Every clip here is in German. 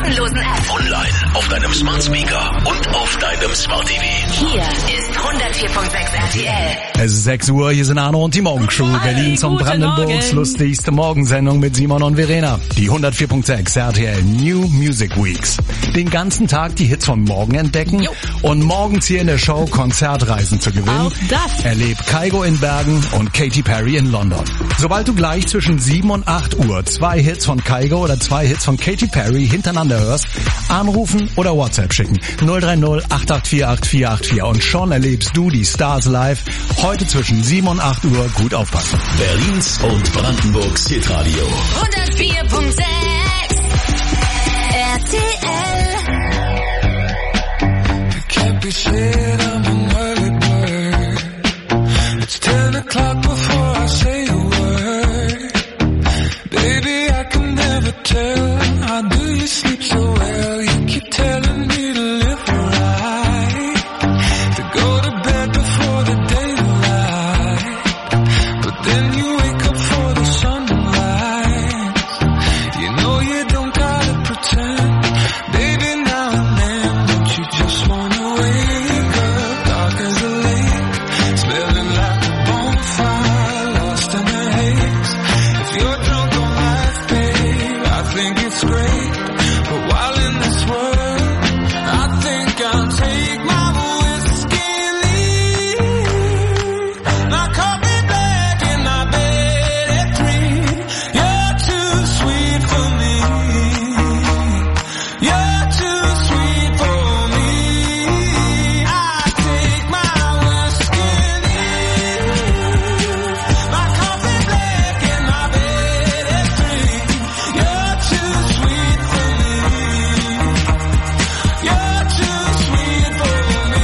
kostenlosen App. Online, auf deinem Smart Speaker und auf deinem Smart TV. Hier ist 104.6 RTL. Es ist 6 Uhr, hier sind Arno und die Morgenshow. Berlins und Brandenburgs lustigste Morgensendung mit Simon und Verena. Die 104.6 RTL New Music Weeks. Den ganzen Tag die Hits von morgen entdecken und morgens hier in der Show Konzertreisen zu gewinnen. Auch das. Erlebt Kygo in Bergen und Katy Perry in London. Sobald du gleich zwischen 7 und 8 Uhr 2 Hits von Kygo oder 2 Hits von Katy Perry hintereinander hörst, anrufen oder WhatsApp schicken. 030 884 8484 und schon erlebst du die Stars live. Heute zwischen 7 und 8 Uhr. Gut aufpassen. Berlins und Brandenburgs Hitradio. 104.6 RTL. Can't be said I'm an early bird. It's 10 o'clock before I say a word. Baby, I can never tell. How do you sleep so well? You keep telling me to live right, to go to bed before the daylight, but then you wake up for the sunrise. You know you don't gotta pretend. Baby, now and then, don't you just wanna wake up dark as a lake, smelling like a bonfire, lost in the haze. If you're drunk on life, babe, I think it's great. But while in this world, I think I'll take my whiskey and leave. My coffee black in my bed at 3. You're too sweet for me. You're too sweet for me. I take my whiskey and leave. My coffee black in my bed at 3. You're too sweet for me. You're too sweet for me.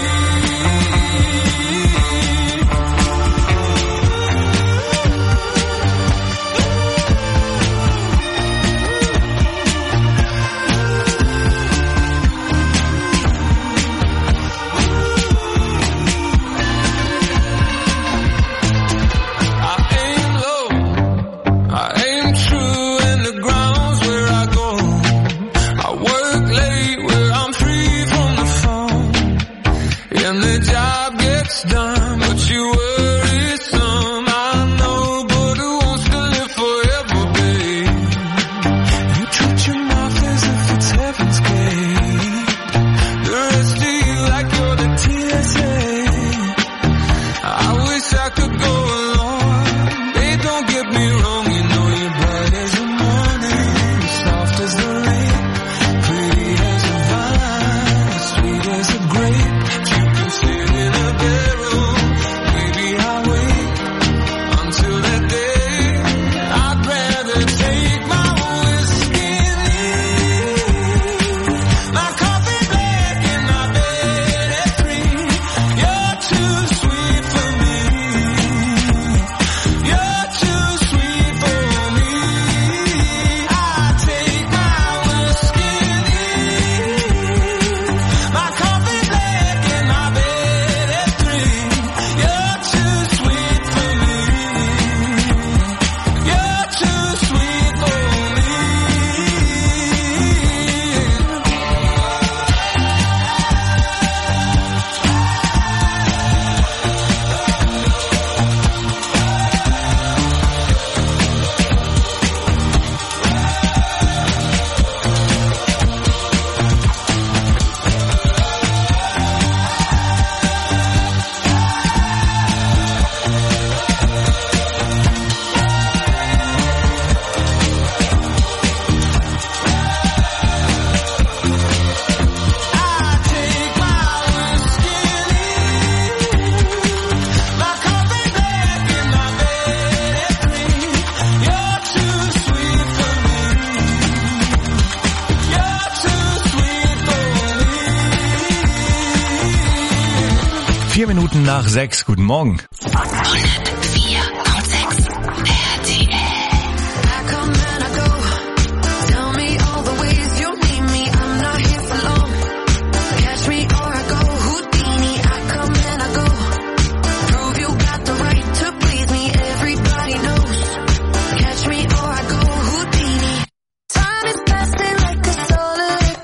I aim low, I aim true, and the ground's where I go. I work late where I'm free from the phone, and the job gets done, but you worry some. I know, but who wants to live forever, babe? You treat your mouth as if it's heaven's gate. The rest of you like you're the TSA. I wish I could go along. Babe, don't get me wrong, you know you're bright as the morning, soft as the rain, pretty as a vine, sweet as a grape. You can sit in a barrel, maybe I'll wait until that day. I'd rather take my whiskey and leave. My coffee black in my bed at 3. You're too sweet for me. You're too sweet for me. I take my whiskey and leave. My coffee black in my bed at 3. You're too sweet for me. You're too sweet for me. 4 Minuten nach 6. Guten Morgen. 104.6 RTL. Time is passing like a solar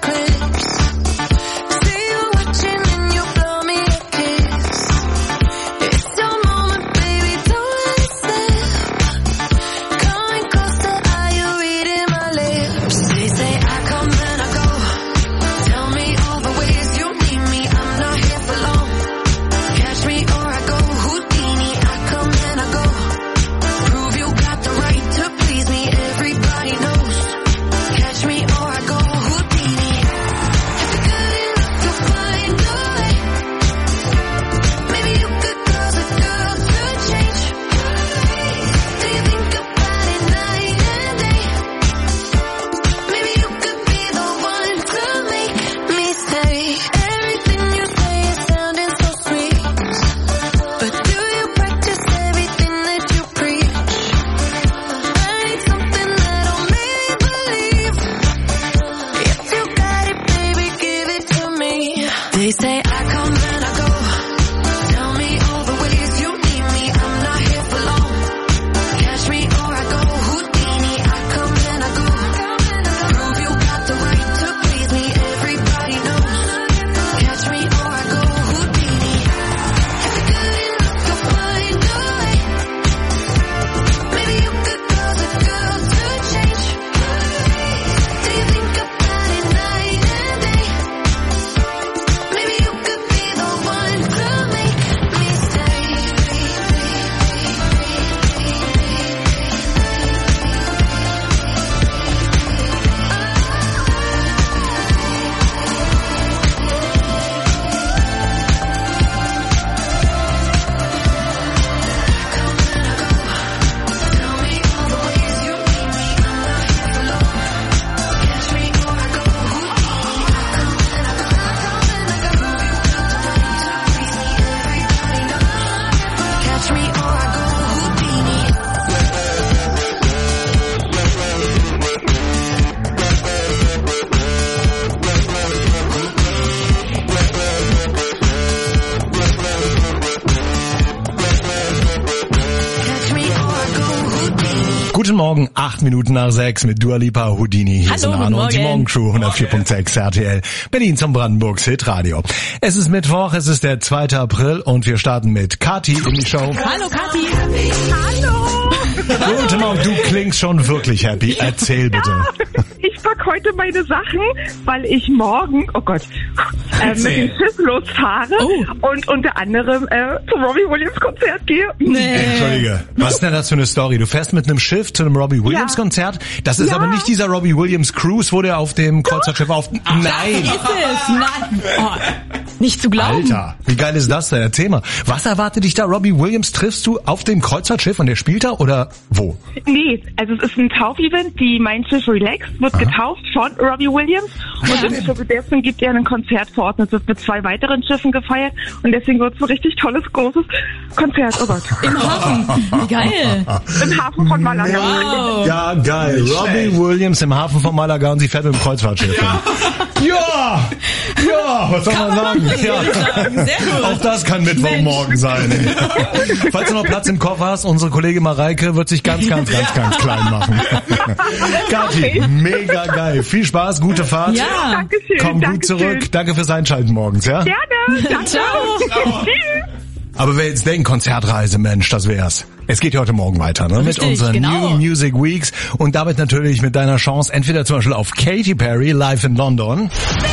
Guten Morgen, 8 Minuten nach 6 mit Dua Lipa, Houdini. Hier sind Arno und die Morgencrew, 104.6 RTL, Berlin zum Brandenburgs Hitradio. Es ist Mittwoch, es ist der 2. April und wir starten mit Kathi in die Show. Hallo Kathi. Hallo! Guten Morgen, du klingst schon wirklich happy. Erzähl bitte. Ja, ich pack heute meine Sachen, weil ich morgen, mit dem Schiff losfahre und unter anderem zum Robbie Williams Konzert gehe. Entschuldige, was ist denn das für eine Story? Du fährst mit einem Schiff zu einem Robbie Williams Konzert? Das ist aber nicht dieser Robbie Williams Cruise, wo der auf dem Kreuzfahrtschiff auf... Nein! Ist es? Nein. Oh, nicht zu glauben. Alter, wie geil ist das denn? Erzähl mal. Was erwartet dich da? Robbie Williams triffst du auf dem Kreuzfahrtschiff und der spielt da oder wo? Nee, also es ist ein Taufevent, die Mein Schiff Relaxed wird getauft von Robbie Williams und deswegen gibt er ein Konzert vor Ort. Es wird mit 2 weiteren Schiffen gefeiert und deswegen wird es ein richtig tolles, großes Konzert. Oh Gott. Im Hafen. Wie geil. Im Hafen von Malaga. Wow. Ja, geil. Robbie Williams im Hafen von Malaga und sie fährt mit dem Kreuzfahrtschiff. Ja, was soll man sagen? Ja. Sehr gut. Auch das kann Mittwochmorgen sein. Falls du noch Platz im Koffer hast, unsere Kollegin Mareike wird sich ganz klein machen. Kathi, mega geil. Viel Spaß, gute Fahrt. Ja. Dankeschön. Komm gut zurück. Danke fürs Einschalten morgens, ja? Gerne. Danke. Ciao. Tschüss. Aber wer jetzt denkt, Konzertreise, Mensch, das wär's. Es geht ja heute Morgen weiter, ne? Mit Richtig, unseren genau. New Music Weeks und damit natürlich mit deiner Chance, entweder zum Beispiel auf Katy Perry live in London.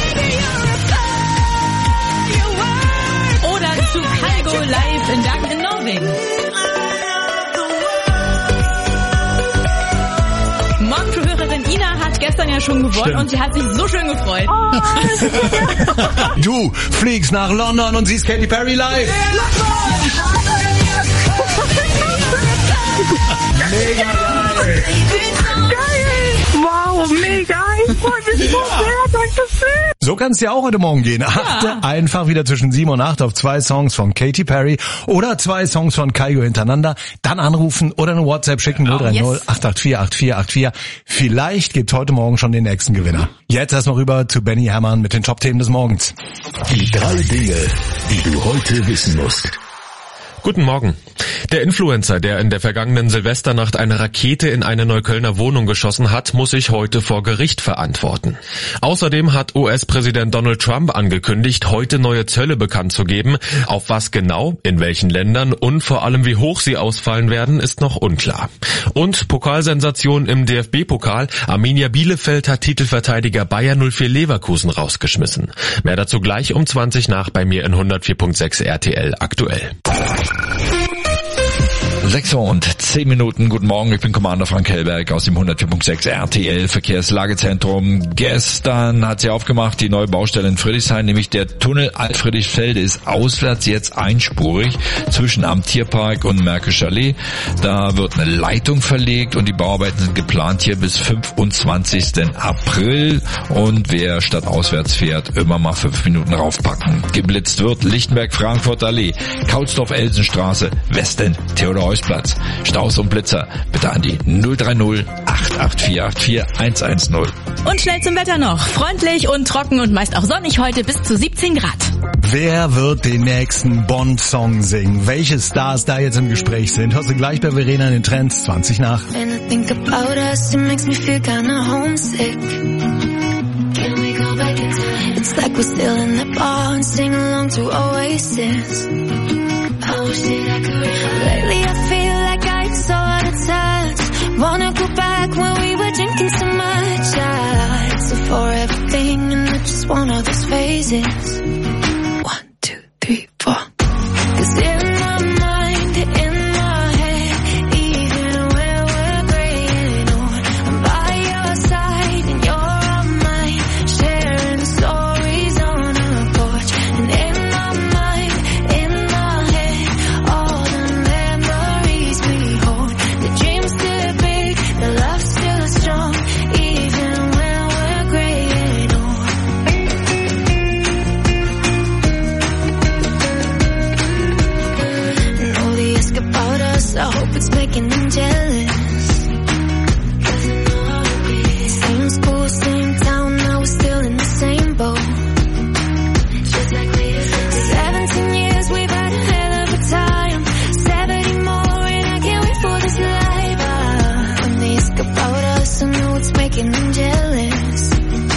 Oder zu Kygo live in Bergen in Norwegen. Morgencrew-Hörerin Ina hat gestern ja schon gewonnen und sie hat sich so schön gefreut. Du fliegst nach London und siehst Katy Perry live. Mega geil. Wow, mega. Ich freue mich so sehr. Dankeschön. So kann es dir auch heute Morgen gehen. Achte einfach wieder zwischen 7 und 8 auf 2 Songs von Katy Perry oder 2 Songs von Kygo hintereinander. Dann anrufen oder eine WhatsApp schicken 030 884 8484. Vielleicht gibt's heute Morgen schon den nächsten Gewinner. Jetzt erst noch rüber zu Benny Hermann mit den Top-Themen des Morgens. Die 3 Dinge, die du heute wissen musst. Guten Morgen. Der Influencer, der in der vergangenen Silvesternacht eine Rakete in eine Neuköllner Wohnung geschossen hat, muss sich heute vor Gericht verantworten. Außerdem hat US-Präsident Donald Trump angekündigt, heute neue Zölle bekannt zu geben. Auf was genau, in welchen Ländern und vor allem wie hoch sie ausfallen werden, ist noch unklar. Und Pokalsensation im DFB-Pokal. Arminia Bielefeld hat Titelverteidiger Bayer 04 Leverkusen rausgeschmissen. Mehr dazu gleich um 20 nach bei mir in 104.6 RTL aktuell. 6:10. Guten Morgen, ich bin Commander Frank Hellberg aus dem 104.6 RTL Verkehrslagezentrum. Gestern hat sie aufgemacht, die neue Baustelle in Friedrichshain, nämlich der Tunnel Alt-Friedrichsfelde ist auswärts jetzt einspurig zwischen am Tierpark und Märkischer Allee. Da wird eine Leitung verlegt und die Bauarbeiten sind geplant hier bis 25. April. Und wer statt auswärts fährt, immer mal 5 Minuten raufpacken. Geblitzt wird Lichtenberg-Frankfurter Allee, Kaulsdorf-Elsenstraße, Westen, Theodor-Heuss-Platz. Staus und Blitzer bitte an die 030 884 110. Und schnell zum Wetter noch. Freundlich und trocken und meist auch sonnig heute bis zu 17 Grad. Wer wird den nächsten Bond-Song singen? Welche Stars da jetzt im Gespräch sind? Hörst du gleich bei Verena in den Trends 20 nach. When I think about us, it makes me feel kinda homesick. Can we go back in time? It's like we're still in the bar and sing along to Oasis. I wish that I could. Lately I feel like I'm so out of touch. Wanna go back when we were drinking so much. I so for everything and I just want all those phases. 1, 2, 3, 4. 'Cause in my mind, in my head, even when we're graying old, I'm by your side and you're on mine, sharing stories on our porch. And in my mind, in my head, all the memories we hold. The dream's still big, the love's still strong, even when we're graying old. And all the ask about us, I hope it's making them jealous. 'Cause I know how it is. Same school, same town, now we're still in the same boat. Just like we used to be. 17 years, we've had a hell of a time. 70 more and I can't wait for this life. I'm the making them jealous.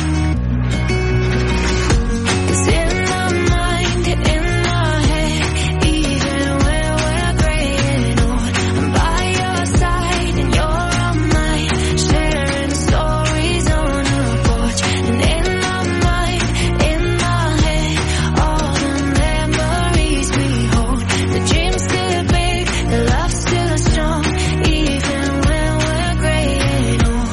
'Cause in my mind, in my head, even when we're graying old, I'm by your side and you're on mine, sharing stories on the porch. And in my mind, in my head, all the memories we hold. The dream's still big, the love's still strong, even when we're graying old.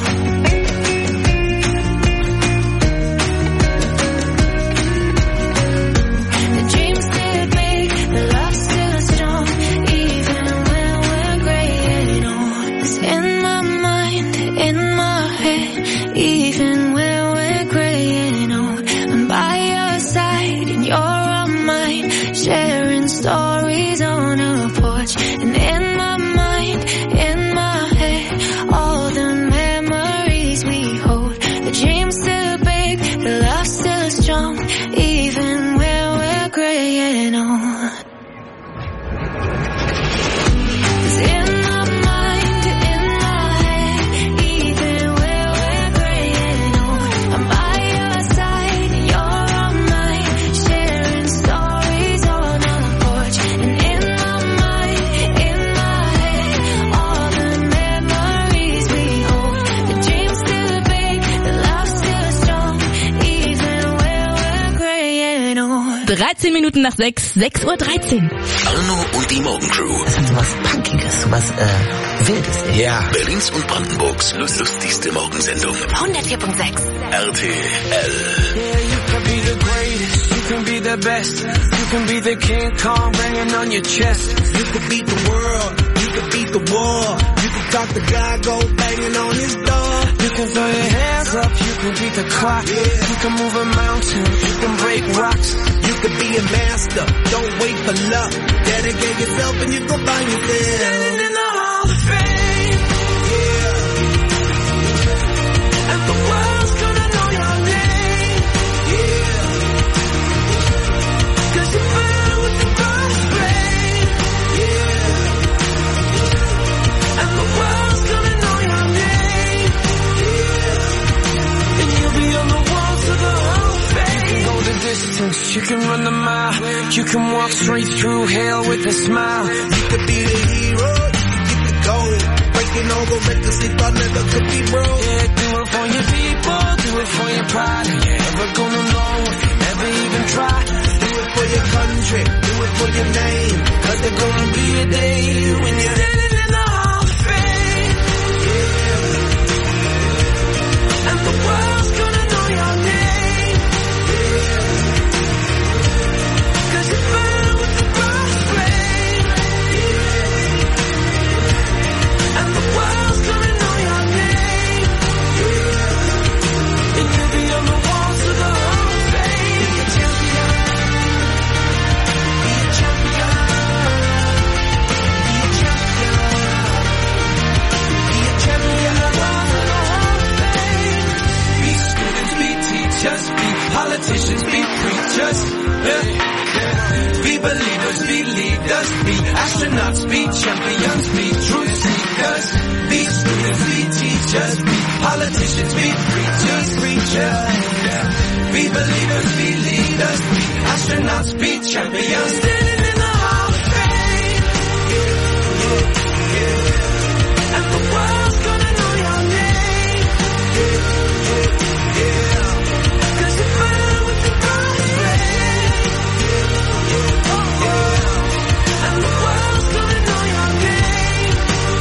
The dream's still big, the love's still strong, even when we're graying old. It's in my mind, in my head, even when we're graying old. I'm by your side and you're on mine, sharing stories on a porch. And in my mind, in my head, all the memories we hold. The dream's still big, the love's still strong, even when we're graying old. 'Cause in my mind, in my head, even when we're graying old, I'm by your side and you're on mine, sharing stories on a porch. And in my mind, in my head, all the memories we hold. The dream's still big, the love's still strong, even when we're graying old. 13 Minuten nach 6, 6:13 Uhr. Arno und die Morgencrew. Das hat so was Punkiges, so was Wildes. Ja. Berlins und Brandenburgs lustigste Morgensendung. 104.6. RTL. Yeah, you can be the greatest, you can be the best, you can be the King Kong banging on your chest. You could beat the world, you could beat the war. You could talk to God, go banging on his door. You can throw your hands up, you can beat the clock. You can move a mountain, you can break rocks. You could be a master, don't wait for luck. Dedicate yourself and you go find yourself. Standing in the Hall of Fame, and the world's gonna know your name. 'Cause you burn with the cross flame, and the world's gonna know your name. And you'll be on the walls of the Hall of Fame. You can go the distance, you can run the mile, you can walk straight through hell with a smile. You could be the hero, you could get the gold. Breaking all the records they thought never could be broke. Yeah, do it for your people, do it for your pride. And you're never gonna know if you never even try. Do it for your country, do it for your name. 'Cause there's gonna be a day when you're Standing in the Hall of Fame, and the world's gonna know your name. 'Cause you burn with the cross flame, and the world's gonna know your name. And you'll be on the walls of the Hall of Fame. Be a champion, be a champion, be a champion, be a champion of the Hall of Fame. Be students, be teachers, be politicians, be preachers. Be believers, be leaders, be astronauts, be champions, be truth seekers. Be students, be teachers, be politicians, be preachers. Be believers, be leaders, be astronauts, be champions. Standing in the Hall of Fame, and the world's gonna know your name. 'Cause you burn with the cross flame, and the world's gonna know your name.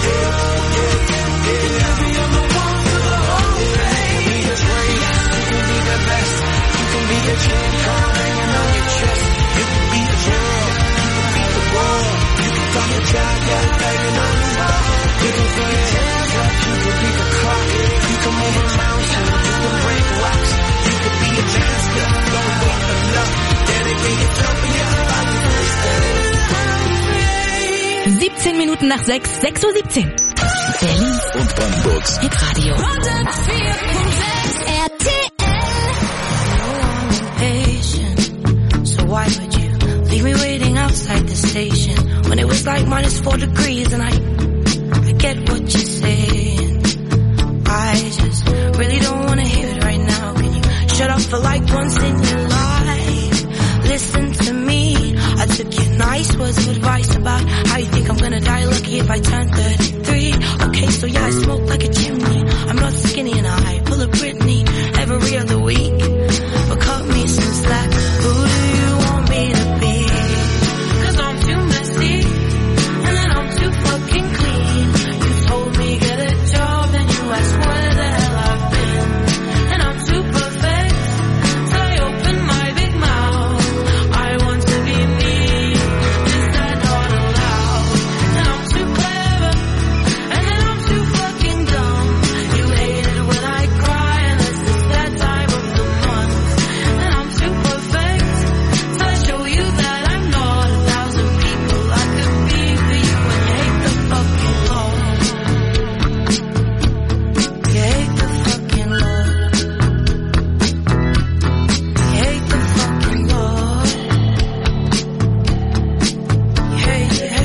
You'll be on the walls of the Hall of Fame. Be the greatest, you can be the best, you can be the King Kong hanging on your chest. You could beat the world, you could beat the war. You could talk to God, go banging on his door. You can throw your hands up, you can beat the clock. You can move a mountain, you can break rocks. You could be a master, don't wait for luck. Dedicate yourself and you go find yourself. 17 Minuten nach 6, 6:17 Uhr. Berlin und Brandenburgs Hitradio. 104.6 RTL. So why would you leave me waiting outside the station when it was like -4 degrees? And I get what you're saying. I just really don't 33. Okay, so yeah, I smoke like a chimney. I'm not skinny and I pull a Britney every other week. But cut me some slack. Who do you want me to be? 'Cause I'm too messy and then I'm too fucking clean. You told me get a job and you asked where the hell I've been. And I'm too perfect, so I open my big mouth. I want to be me, is that not allowed? And I'm too clever, and then I'm too fucking dumb. You hate it when I cry, and it's the sad time of the month. And I'm too perfect, so I show you that I'm not 1,000 people I could be for you. And you hate the fucking law. You hate the fucking law. You hate the fucking law. You hate it.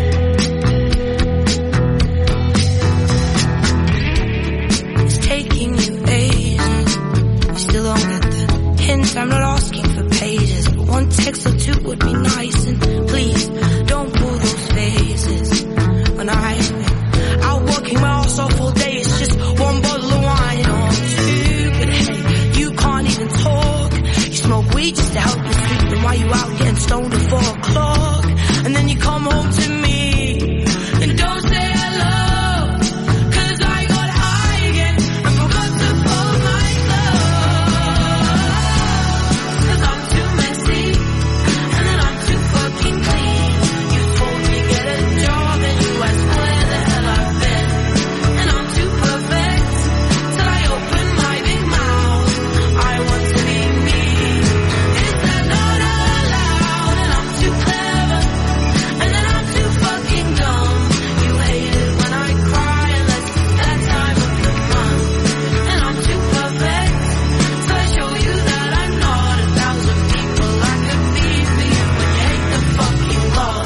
It's taking you ages. You still don't get the hint. I'm not asking for pages, but one text or two would be nice. And please don't pull those faces. When I've been out working my ass off all day, it's just one bottle of wine or two. But hey, you can't even talk. You smoke weed just to help you sleep. And while you out getting stoned at 4 o'clock, and then you come home to me and don't say hello. 'Cause I got high again and forgot to fold my clothes. 'Cause I'm too messy and then I'm too fucking clean. You told me get a job and you asked where the hell I've been. And I'm too perfect till I open my big mouth. I want to be me. Is that not allowed? And I'm too clever, and then I'm too fucking dumb. You hate it when I cry, and that's that time of the month. And I'm too perfect, so I show you that I'm not 1,000 people I could be for you. And you hate the fucking law.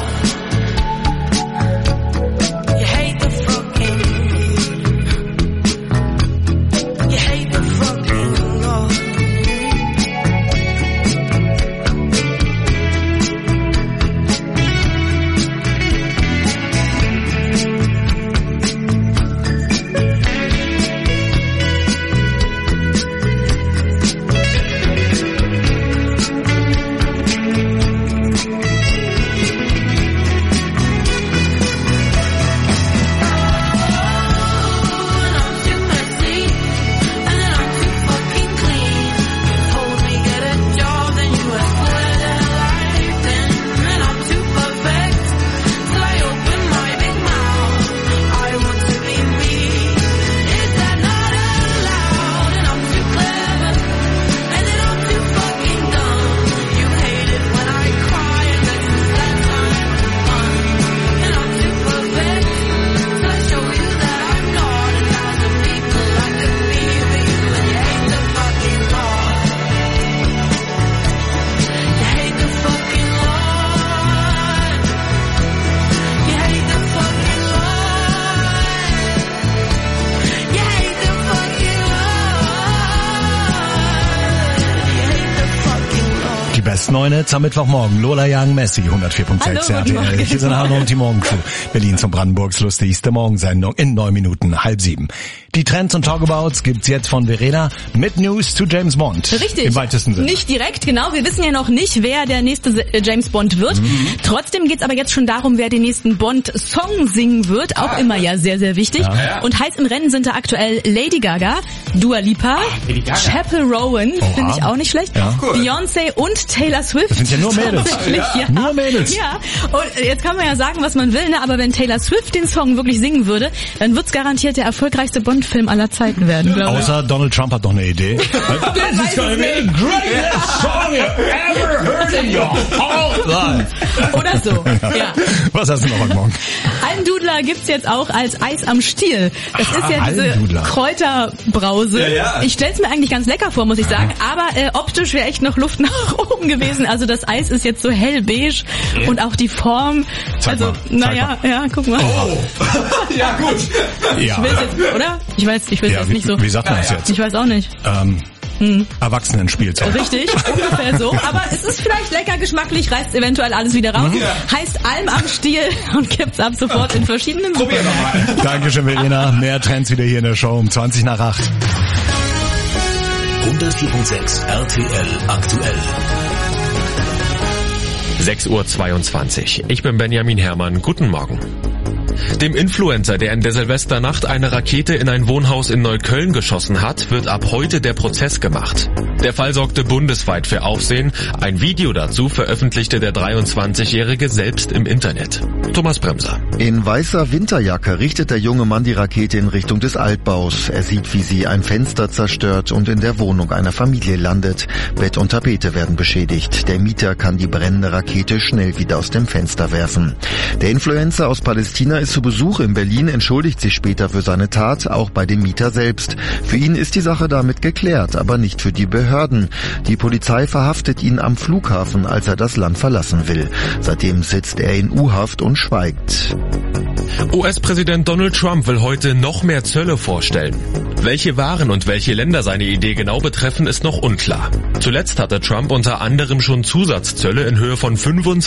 You hate the fucking. You hate the fucking law. And I'm too messy, and then I'm too fucking clean. You told me get a job, then you asked where the hell I've been. And I'm too perfect, till I open my big mouth. I want to be me. Is that not allowed? And I'm too clever, and then I'm too fucking dumb. You hate it when I cry, and that's the sad time of the month. And I'm too perfect, so I show you that I'm not 1,000 people I could be for you. And you hate the fucking law. You hate the fucking law. You hate the fucking law. You hate the fucking law. You hate the fucking law. Die besten neuen Hits am Mittwochmorgen. Lola Young, Messi, 104.6 Hallo, guten RTL. Morgen. Hier sind Hanno und die Morgenshow. Berlins und Brandenburgs lustigste Morgensendung in 9 Minuten, 6:30. Die Trends und Talkabouts gibt's jetzt von Verena mit News zu James Bond. Richtig. Im weitesten Sinne. Nicht direkt, genau. Wir wissen ja noch nicht, wer der nächste James Bond wird. Trotzdem geht's aber jetzt schon darum, wer den nächsten Bond-Song singen wird. Auch immer ja sehr, sehr wichtig. Ja. Und heiß im Rennen sind da aktuell Lady Gaga, Dua Lipa, Chappell Rowan, finde ich auch nicht schlecht, Ja. Beyoncé und Taylor Swift. Das sind ja nur Mädels. Tatsächlich, ja. Nur Mädels. Ja, und jetzt kann man ja sagen, was man will, ne? Aber wenn Taylor Swift den Song wirklich singen würde, dann wird's garantiert der erfolgreichste Bond-Film aller Zeiten werden, glaube ich. Außer Donald Trump hat noch eine Idee. This is gonna be the greatest song you ever heard in your whole life. Oder so, ja. Was hast du noch heute Morgen? Almdudler gibt's jetzt auch als Eis am Stiel. Das ist ja diese Almdudler. Kräuterbrause. Ja. Ich stell's mir eigentlich ganz lecker vor, muss ich sagen. Aber optisch wäre echt noch Luft nach oben gewesen. Also das Eis ist jetzt so hellbeige und auch die Form. Zeig Also, mal, naja, ja, guck mal. Ja, gut. Ja. Ich will's jetzt, oder? Ich weiß Ja, jetzt nicht so. wie sagt man das jetzt? Ich weiß auch nicht. Erwachsenenspielzeug. Richtig, ungefähr so. Aber es ist vielleicht lecker, geschmacklich, reißt eventuell alles wieder raus. Heißt Alm am Stiel und gibt's ab sofort in verschiedenen Supermärkten. Dankeschön, Verena. Mehr Trends wieder hier in der Show um 20 nach 8. 104.6 RTL aktuell. 6:22 Uhr. Ich bin Benjamin Herrmann. Guten Morgen. Dem Influencer, der in der Silvesternacht eine Rakete in ein Wohnhaus in Neukölln geschossen hat, wird ab heute der Prozess gemacht. Der Fall sorgte bundesweit für Aufsehen. Ein Video dazu veröffentlichte der 23-Jährige selbst im Internet. Thomas Bremser. In weißer Winterjacke richtet der junge Mann die Rakete in Richtung des Altbaus. Er sieht, wie sie ein Fenster zerstört und in der Wohnung einer Familie landet. Bett und Tapete werden beschädigt. Der Mieter kann die brennende Rakete schnell wieder aus dem Fenster werfen. Der Influencer aus Palästina ist zu Besuch in Berlin, entschuldigt sich später für seine Tat, auch bei dem Mieter selbst. Für ihn ist die Sache damit geklärt, aber nicht für die Behörden. Die Polizei verhaftet ihn am Flughafen, als er das Land verlassen will. Seitdem sitzt er in U-Haft und schweigt. US-Präsident Donald Trump will heute noch mehr Zölle vorstellen. Welche Waren und welche Länder seine Idee genau betreffen, ist noch unklar. Zuletzt hatte Trump unter anderem schon Zusatzzölle in Höhe von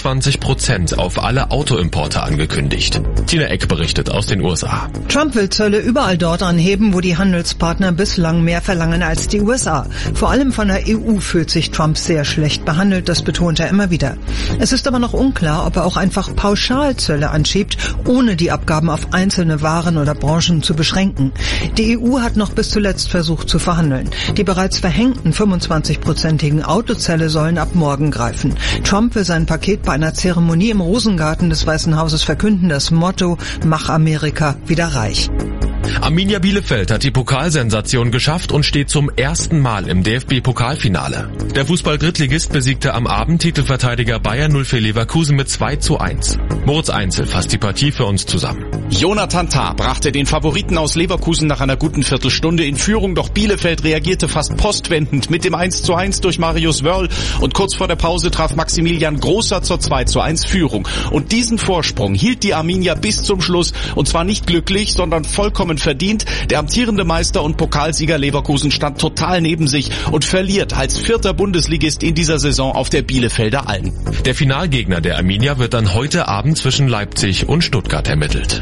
25% auf alle Autoimporte angekündigt. Tina Eck berichtet aus den USA. Trump will Zölle überall dort anheben, wo die Handelspartner bislang mehr verlangen als die USA. Vor allem von der EU fühlt sich Trump sehr schlecht behandelt, das betont er immer wieder. Es ist aber noch unklar, ob er auch einfach Pauschalzölle anschiebt, ohne die Abgaben auf einzelne Waren oder Branchen zu beschränken. Die EU hat noch bis zuletzt versucht zu verhandeln. Die bereits verhängten 25-prozentigen Autozölle sollen ab morgen greifen. Trump will sein Paket bei einer Zeremonie im Rosengarten des Weißen Hauses verkünden, das Motto "Mach Amerika wieder reich". Arminia Bielefeld hat die Pokalsensation geschafft und steht zum ersten Mal im DFB-Pokalfinale. Der Fußball-Drittligist besiegte am Abend Titelverteidiger Bayer 04 Leverkusen mit 2:1. Moritz Einzel fasst die Partie für uns zusammen. Jonathan Tah brachte den Favoriten aus Leverkusen nach einer guten Viertelstunde in Führung, doch Bielefeld reagierte fast postwendend mit dem 1:1 durch Marius Wörl und kurz vor der Pause traf Maximilian Großer zur 2:1 Führung. Und diesen Vorsprung hielt die Arminia bis zum Schluss und zwar nicht glücklich, sondern vollkommen verdient. Der amtierende Meister und Pokalsieger Leverkusen stand total neben sich und verliert als 4. Bundesligist in dieser Saison auf der Bielefelder Alm. Der Finalgegner der Arminia wird dann heute Abend zwischen Leipzig und Stuttgart ermittelt.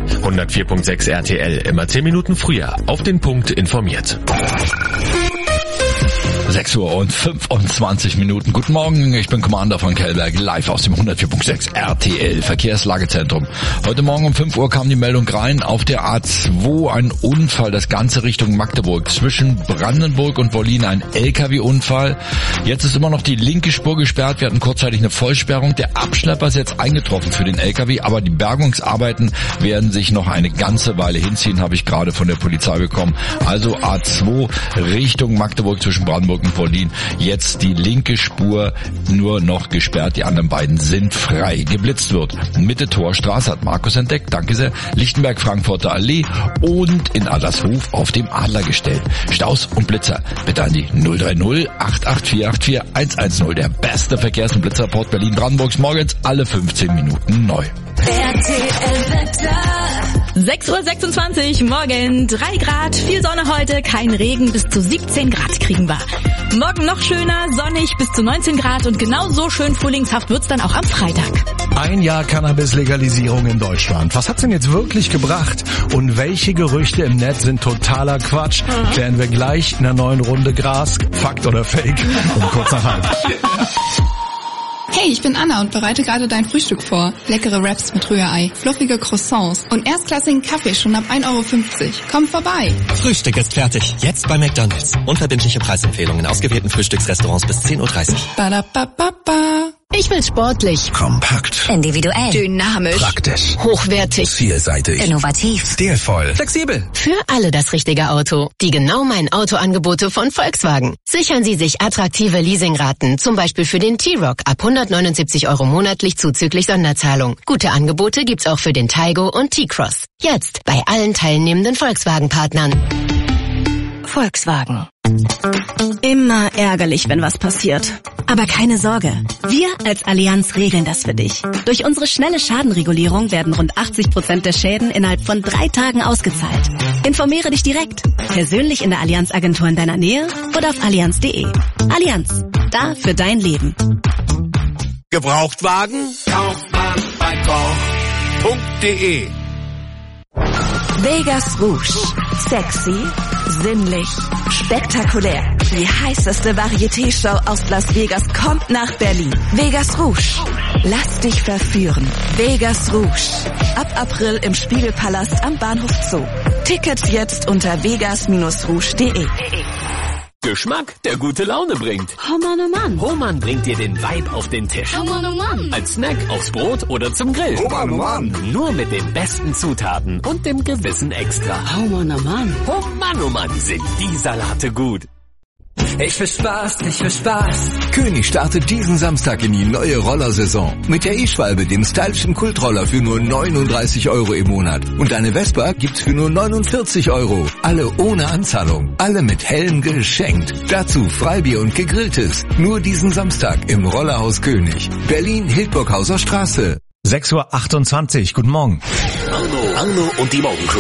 104.6 RTL, immer 10 Minuten früher, auf den Punkt informiert. 6:25 Uhr. Guten Morgen, ich bin Commander von Kellberg, live aus dem 104.6 RTL Verkehrslagezentrum. Heute Morgen um 5 Uhr kam die Meldung rein, auf der A2 ein Unfall, das Ganze Richtung Magdeburg. Zwischen Brandenburg und Wollin ein LKW-Unfall. Jetzt ist immer noch die linke Spur gesperrt, wir hatten kurzzeitig eine Vollsperrung. Der Abschlepper ist jetzt eingetroffen für den LKW, aber die Bergungsarbeiten werden sich noch eine ganze Weile hinziehen, habe ich gerade von der Polizei bekommen. Also A2 Richtung Magdeburg zwischen Brandenburg und Wollin. Jetzt die linke Spur nur noch gesperrt, die anderen beiden sind frei. Geblitzt wird Mitte Torstraße, hat Markus entdeckt, danke sehr, Lichtenberg-Frankfurter Allee und in Adlershof auf dem Adlergestell. Staus und Blitzer bitte an die 030 88 110. Der beste Verkehrs- und Blitzerreport Berlin-Brandenburgs morgens alle 15 Minuten neu. 6:26 Uhr, morgen 3 Grad, viel Sonne heute, kein Regen, bis zu 17 Grad kriegen wir. Morgen noch schöner, sonnig bis zu 19 Grad und genauso schön frühlingshaft wird's dann auch am Freitag. Ein Jahr Cannabis-Legalisierung in Deutschland. Was hat's denn jetzt wirklich gebracht? Und welche Gerüchte im Netz sind totaler Quatsch? Klären wir gleich in der neuen Runde Gras, Fakt oder Fake. Und kurz nach halb. Hey, ich bin Anna und bereite gerade dein Frühstück vor. Leckere Wraps mit Rührei, fluffige Croissants und erstklassigen Kaffee schon ab 1,50 €. Komm vorbei. Frühstück ist fertig. Jetzt bei McDonald's. Unverbindliche Preisempfehlungen in ausgewählten Frühstücksrestaurants bis 10:30 Uhr. Badabababa. Ich will sportlich, kompakt, individuell, dynamisch, praktisch, hochwertig, vielseitig, innovativ, stilvoll, flexibel. Für alle das richtige Auto. Die genau mein Autoangebote von Volkswagen. Sichern Sie sich attraktive Leasingraten, zum Beispiel für den T-Roc ab 179 € monatlich zuzüglich Sonderzahlung. Gute Angebote gibt's auch für den Taigo und T-Cross. Jetzt bei allen teilnehmenden Volkswagen-Partnern. Volkswagen. Immer ärgerlich, wenn was passiert. Aber keine Sorge, wir als Allianz regeln das für dich. Durch unsere schnelle Schadenregulierung werden rund 80% der Schäden innerhalb von 3 Tagen ausgezahlt. Informiere dich direkt. Persönlich in der Allianz-Agentur in deiner Nähe oder auf allianz.de. Allianz, da für dein Leben. Gebrauchtwagen? Kaufmann bei Koch.de. Vegas Rouge. Sexy, sinnlich, spektakulär. Die heißeste Varieté-Show aus Las Vegas kommt nach Berlin. Vegas Rouge. Lass dich verführen. Vegas Rouge. Ab April im Spiegelpalast am Bahnhof Zoo. Tickets jetzt unter vegas-rouge.de. Geschmack, der gute Laune bringt. Oh Mann, oh Mann. Hohmann bringt dir den Vibe auf den Tisch. Oh Mann, oh Mann. Als Snack aufs Brot oder zum Grill. Oh Mann, oh Mann. Nur mit den besten Zutaten und dem gewissen Extra. Oh Mann, oh Mann. Oh Mann, sind die Salate gut. Ich will Spaß. König startet diesen Samstag in die neue Rollersaison. Mit der E-Schwalbe, dem stylischen Kultroller für nur 39 € im Monat. Und eine Vespa gibt's für nur 49 €. Alle ohne Anzahlung. Alle mit Helm geschenkt. Dazu Freibier und Gegrilltes. Nur diesen Samstag im Rollerhaus König. Berlin, Hildburghauser Straße. 6:28 Uhr, guten Morgen. Arno und die Morgencrew.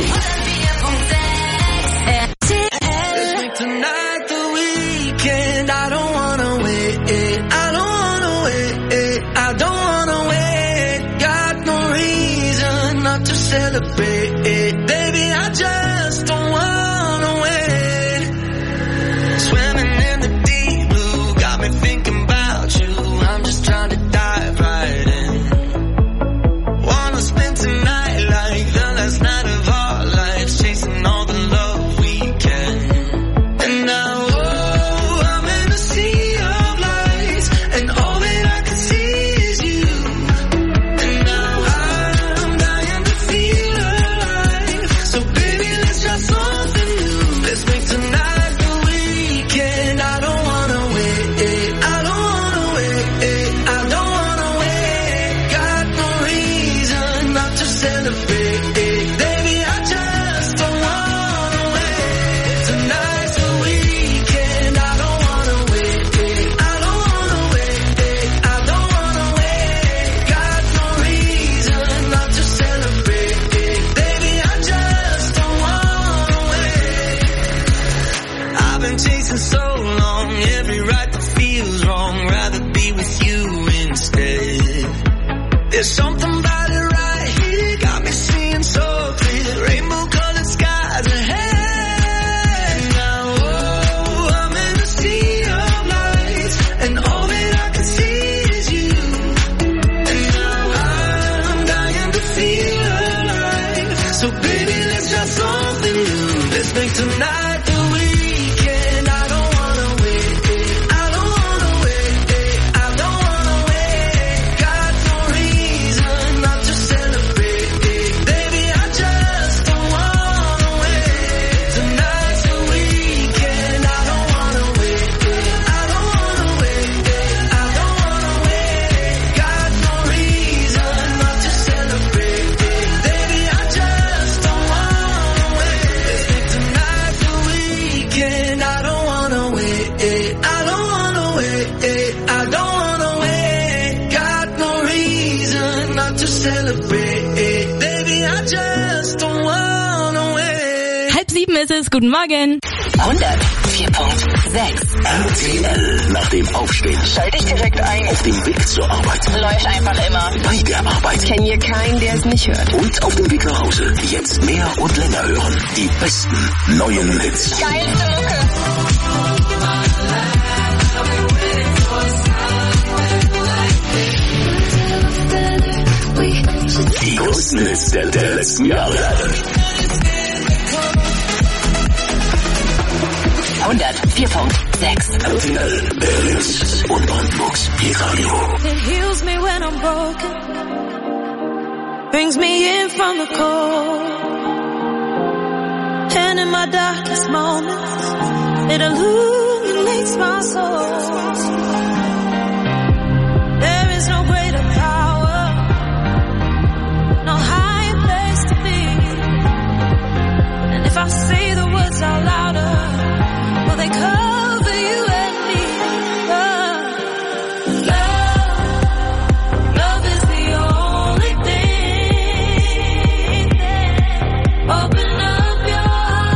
I don't wanna wait, I don't wanna wait, I don't wanna wait. Got no reason not to celebrate, baby, I just don't wanna wait. Swimming in the deep blue, got me thinking about you. I'm just trying to dive right in. Wanna spend tonight like the last night of our lives, chasing all the love we can. And now there's something about it right here, got me seeing so clear, rainbow-colored skies ahead. Now, I'm in a sea of lights, and all that I can see is you. And now I'm dying to feel alive, so baby, let's try something new. Let's make tonight the weekend. I don't wanna wait, I don't wanna wait, I don't wanna wait. Got no reason not to celebrate, baby, I just don't wanna wait. Tonight's the weekend. I don't wanna wait, I don't wanna wait, I don't wanna wait. Got no reason not to celebrate, baby, I just don't wanna wait. Let's make tonight the weekend. I don't wanna wait, I don't wanna wait, I don't wanna wait. Got no reason not to celebrate, baby, I just don't wanna wait. 6:30 ist es, guten Morgen. 104.6 RTL nach dem Aufstehen. Schalte ich direkt ein. Auf dem Weg zur Arbeit. Läuft einfach immer. Bei der Arbeit. Ich kenne hier keinen, der es nicht hört. Und auf dem Weg nach Hause. Jetzt mehr und länger hören. Die besten neuen Hits. Geilste Mucke. Die größten Hits der letzten Jahre. 104.6 RTL, Berlins und Brandenburgs Hit-Radio. It heals me when I'm broken, brings me in from the cold, and in my darkest moments, it illuminates my soul. There is no greater power, no higher place to be, and if I say the words out louder, will they cover you and me? Love is the only thing. Open up your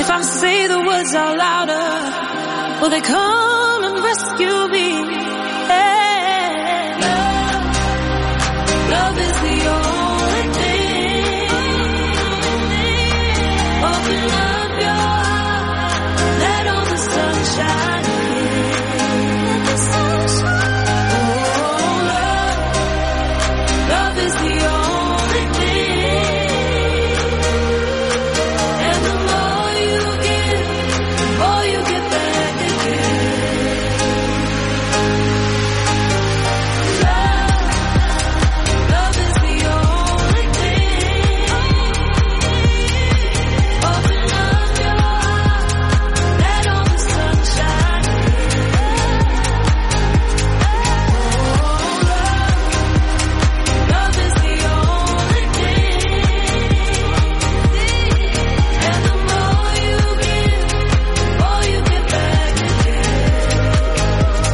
if I say the words out louder, will they come and rescue me? Yeah. Love is the only thing. Open up your heart, let all the sunshine in. Let the sunshine. Oh, love is the only thing. And the more you give, more you get back again. Love is the only thing. Open up your heart, let all the sunshine in. Love is the only thing. And the more you give, more you get back again.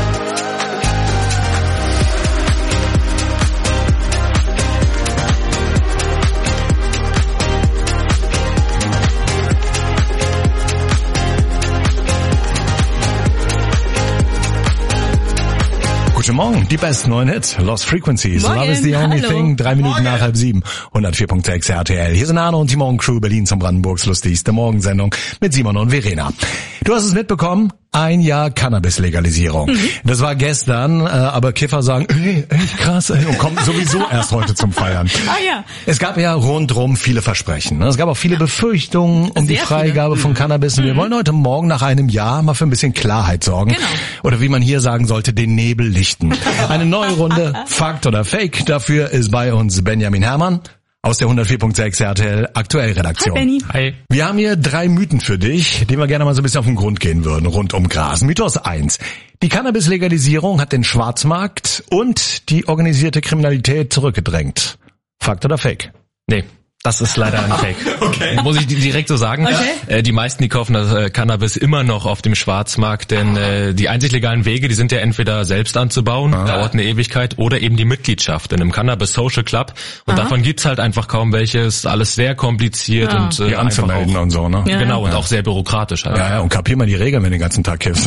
Guten Morgen, die besten neuen Hits, Lost Frequencies, Morgen, Love is the only hallo. thing, 3 Minuten nach 6:30, 104.6 RTL. Hier sind Arno und die Morgencrew, Berlin zum Brandenburgs lustigste Morgensendung mit Simon und Verena. Du hast es mitbekommen, 1 Jahr Cannabis-Legalisierung. Das war gestern, aber Kiffer sagen, ey, krass, ey, und kommen sowieso erst heute zum Feiern. Ah ja. Es gab ja rundrum viele Versprechen. Es gab auch viele Befürchtungen um die Sehr Freigabe von Cannabis. Und wir wollen heute Morgen nach einem Jahr mal für ein bisschen Klarheit sorgen. Genau. Oder wie man hier sagen sollte, den Nebel lichten. Eine neue Runde, Fakt oder Fake. Dafür ist bei uns Benjamin Herrmann aus der 104.6 RTL Aktuell-Redaktion. Hi, Benni. Hi. Wir haben hier 3 Mythen für dich, denen wir gerne mal so ein bisschen auf den Grund gehen würden, rund um Gras. Mythos 1. Die Cannabis-Legalisierung hat den Schwarzmarkt und die organisierte Kriminalität zurückgedrängt. Fakt oder Fake? Nee. Das ist leider ein Fake. Okay. Muss ich direkt so sagen. Okay. Die meisten, die kaufen das Cannabis immer noch auf dem Schwarzmarkt, denn die einzig legalen Wege, die sind ja entweder selbst anzubauen, dauert eine Ewigkeit, oder eben die Mitgliedschaft in einem Cannabis Social Club. Und davon gibt's halt einfach kaum welche. Ist alles sehr kompliziert und Die anzumelden auch, und so, ne? Genau, und auch sehr bürokratisch halt. Ja, und kapier mal die Regeln, wenn du den ganzen Tag kiffst.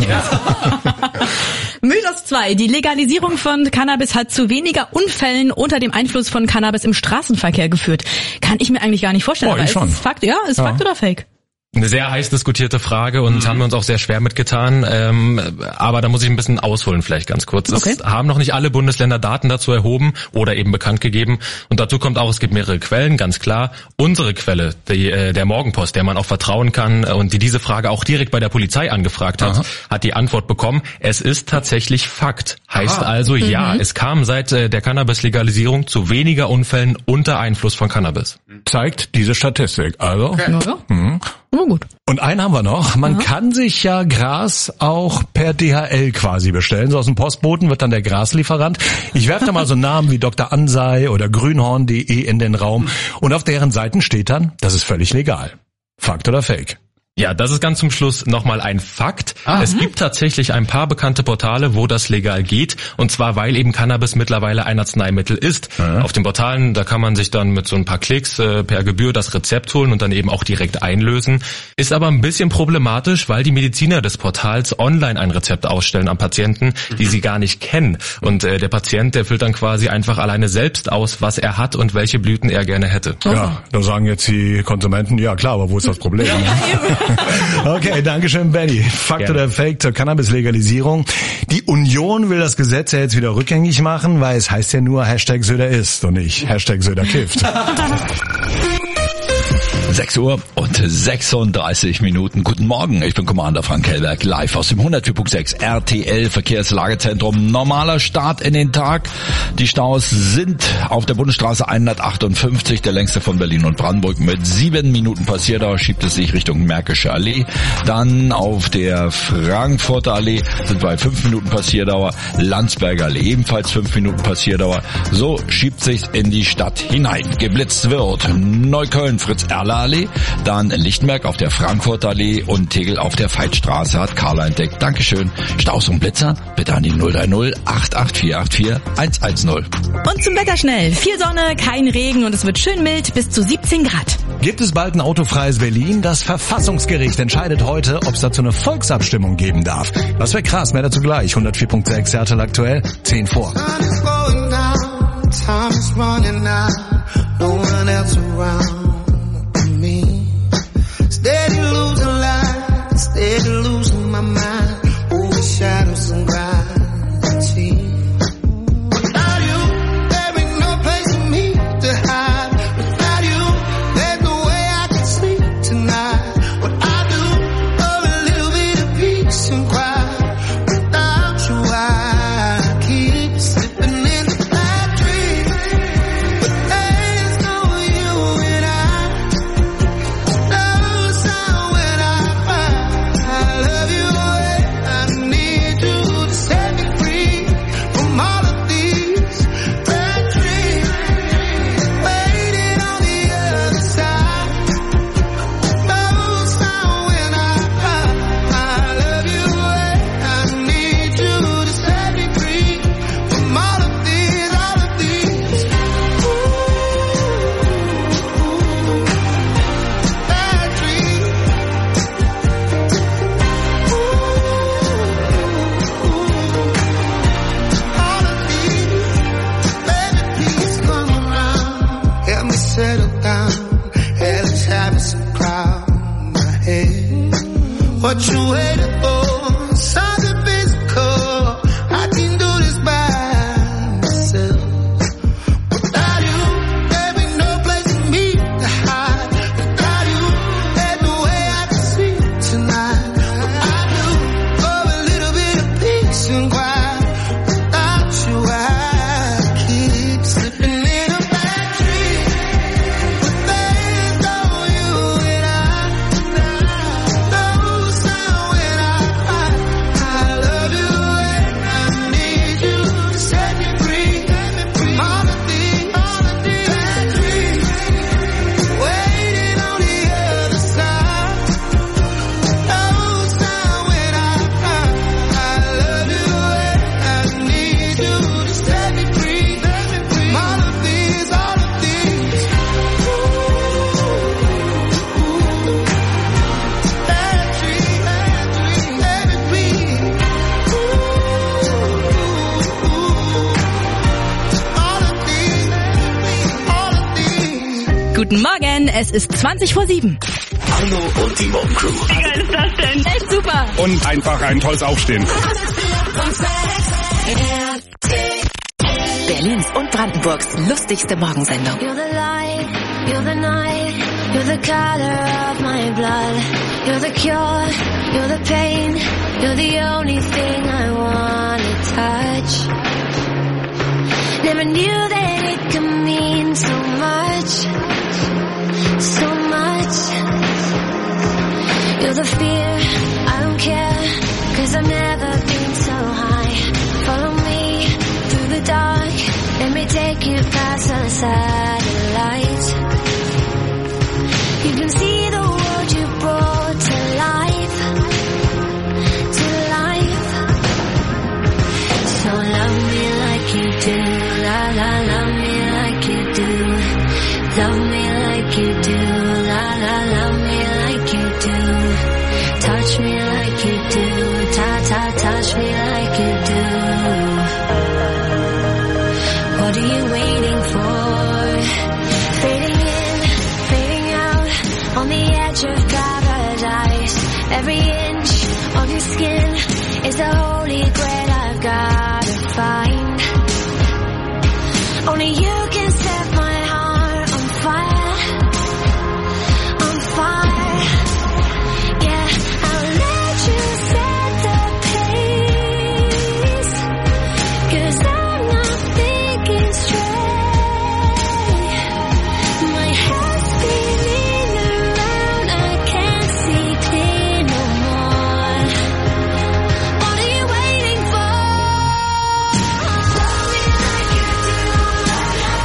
Mythos 2. Die Legalisierung von Cannabis hat zu weniger Unfällen unter dem Einfluss von Cannabis im Straßenverkehr geführt. Kann ich mir eigentlich gar nicht vorstellen. Oh, aber ich schon. ist es Fakt? Ja, ist Fakt oder Fake? Eine sehr heiß diskutierte Frage und haben wir uns auch sehr schwer mitgetan. Aber da muss ich ein bisschen ausholen vielleicht ganz kurz. Okay. Es haben noch nicht alle Bundesländer Daten dazu erhoben oder eben bekannt gegeben. Und dazu kommt auch, es gibt mehrere Quellen, ganz klar. Unsere Quelle, der Morgenpost, der man auch vertrauen kann und die diese Frage auch direkt bei der Polizei angefragt hat, hat die Antwort bekommen, es ist tatsächlich Fakt. Heißt also, ja, es kam seit der Cannabis-Legalisierung zu weniger Unfällen unter Einfluss von Cannabis. Zeigt diese Statistik. Also. Ja. Aber gut. Und einen haben wir noch. Man kann sich ja Gras auch per DHL quasi bestellen. So aus dem Postboten wird dann der Graslieferant. Ich werfe da mal so Namen wie Dr. Ansei oder grünhorn.de in den Raum. Und auf deren Seiten steht dann, das ist völlig legal. Fakt oder Fake? Ja, das ist ganz zum Schluss nochmal ein Fakt. Es gibt tatsächlich ein paar bekannte Portale, wo das legal geht. Und zwar, weil eben Cannabis mittlerweile ein Arzneimittel ist. Auf den Portalen, da kann man sich dann mit so ein paar Klicks per Gebühr das Rezept holen und dann eben auch direkt einlösen. Ist aber ein bisschen problematisch, weil die Mediziner des Portals online ein Rezept ausstellen an Patienten, die sie gar nicht kennen. Und der Patient, der füllt dann quasi einfach alleine selbst aus, was er hat und welche Blüten er gerne hätte. Ja, da sagen jetzt die Konsumenten, ja klar, aber wo ist das Problem? Okay, dankeschön, Benny. Fakt oder Fake zur Cannabis-Legalisierung. Die Union will das Gesetz ja jetzt wieder rückgängig machen, weil es heißt ja nur Söder isst und nicht Söder kifft. 6 Uhr und 36 Minuten. Guten Morgen, ich bin Commander Frank Hellberg, live aus dem 104.6 RTL Verkehrslagezentrum. Normaler Start in den Tag. Die Staus sind auf der Bundesstraße 158, der längste von Berlin und Brandenburg. Mit 7 Minuten Passierdauer schiebt es sich Richtung Märkische Allee. Dann auf der Frankfurter Allee sind bei 5 Minuten Passierdauer. Landsberger Allee ebenfalls 5 Minuten Passierdauer. So schiebt sich in die Stadt hinein. Geblitzt wird Neukölln, Fritz Erler Allee, dann Lichtenberg auf der Frankfurter Allee und Tegel auf der Veitstraße hat Carla entdeckt. Dankeschön. Staus und Blitzer bitte an die 030 88484 110. Und zum Wetter schnell. Viel Sonne, kein Regen und es wird schön mild bis zu 17 Grad. Gibt es bald ein autofreies Berlin? Das Verfassungsgericht entscheidet heute, ob es dazu eine Volksabstimmung geben darf. Das wäre krass, mehr dazu gleich. 104.6 RTL aktuell, 10 vor. Time is running out, no one else around me. Steady losing light, steady losing my mind, over shadows and gravity. Without you, there ain't no place for me to hide. Without you, there's no way I can sleep tonight. What I do for a little bit of peace and quiet. Without you, I keep slipping in the bad dreams. But there's no you and I. No sound when I cry. I love you and I need you to set me free from all of these bad dreams. Waiting on the other side. No sound when I cry. I love you and I need you to set me free from all of these bad dreams. All of these, baby, please come around. Help me settle down. Hell is having some crowd in my head. What you waiting for? Something physical. I can do this by myself. Without you, there ain't no place for me to hide. Without you, there's no way I can sleep tonight. What I do for a little bit of peace and quiet. Without you, I keep slipping in a bad dream. But there's no you and I. No sound when I cry. I love you and I need you to set me free from all of these bad dreams. Waiting on the other side. No sound when I cry. I love you and I need you to set me free from all of these bad dreams. Guten Morgen, es ist 20 vor 7. Arno und die Morgencrew. Wie geil ist das denn? Echt super. Und einfach ein tolles Aufstehen. Berlins und Brandenburgs lustigste Morgensendung. You're the light, you're the night, you're the color of my blood. You're the cure, you're the pain, you're the only thing I wanna touch. Never knew that it could mean so much, so much. You're the fear, I don't care, 'cause I've never been so high. Follow me through the dark, let me take you past the satellites. You can see the world you brought to life, to life. So love me like you do, la la, love me like you do. Love me like you do, la la, love me like you do. Touch me like you do, ta ta, touch me like you do. What are you waiting for? Fading in, fading out, on the edge of paradise. Every inch of your skin is the holy grail I've gotta find. Only you can set my heart on fire, on fire. Yeah, I'll let you set the pace, 'cause I'm not thinking straight. My head's spinning around, I can't see clear no more. What are you waiting for? Love me like you do,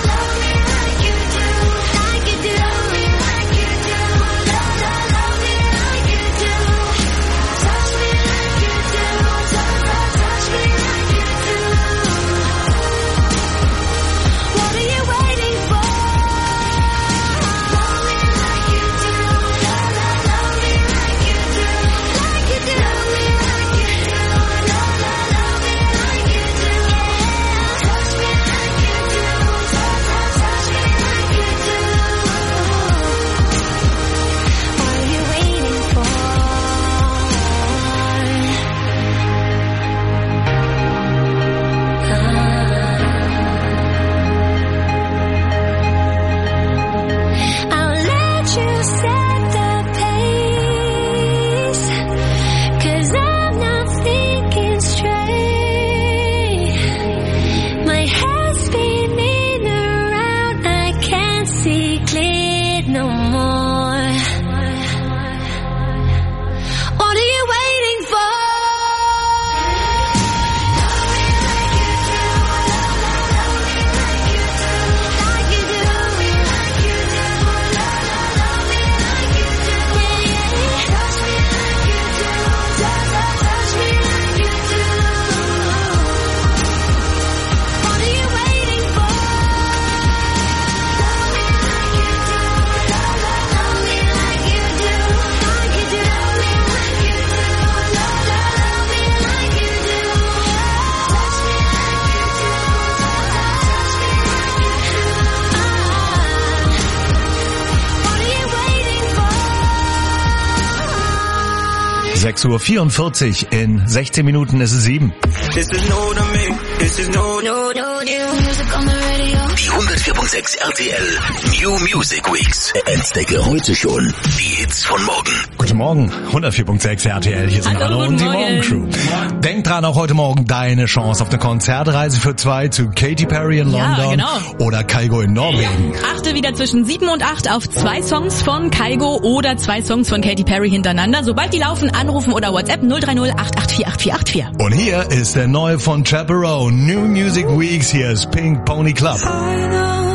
6:44 Uhr, in 16 Minuten ist es 7. This is new to me. This is new. Music on the radio. Die 104.6 RTL New Music Weeks. Entdecke heute schon die Hits von morgen. Guten Morgen, 104.6 RTL, hier sind Anna und die Morgencrew. Denk dran, auch heute Morgen deine Chance auf eine Konzertreise für 2 zu Katy Perry in London oder Kygo in Norwegen. Achte wieder zwischen 7 und 8 auf 2 Songs von Kygo oder 2 Songs von Katy Perry hintereinander. Sobald die laufen, anrufen oder WhatsApp 030 884 8484. Und hier ist der neue von Chaperone, New Music Weeks, hier ist Pink Pony Club. I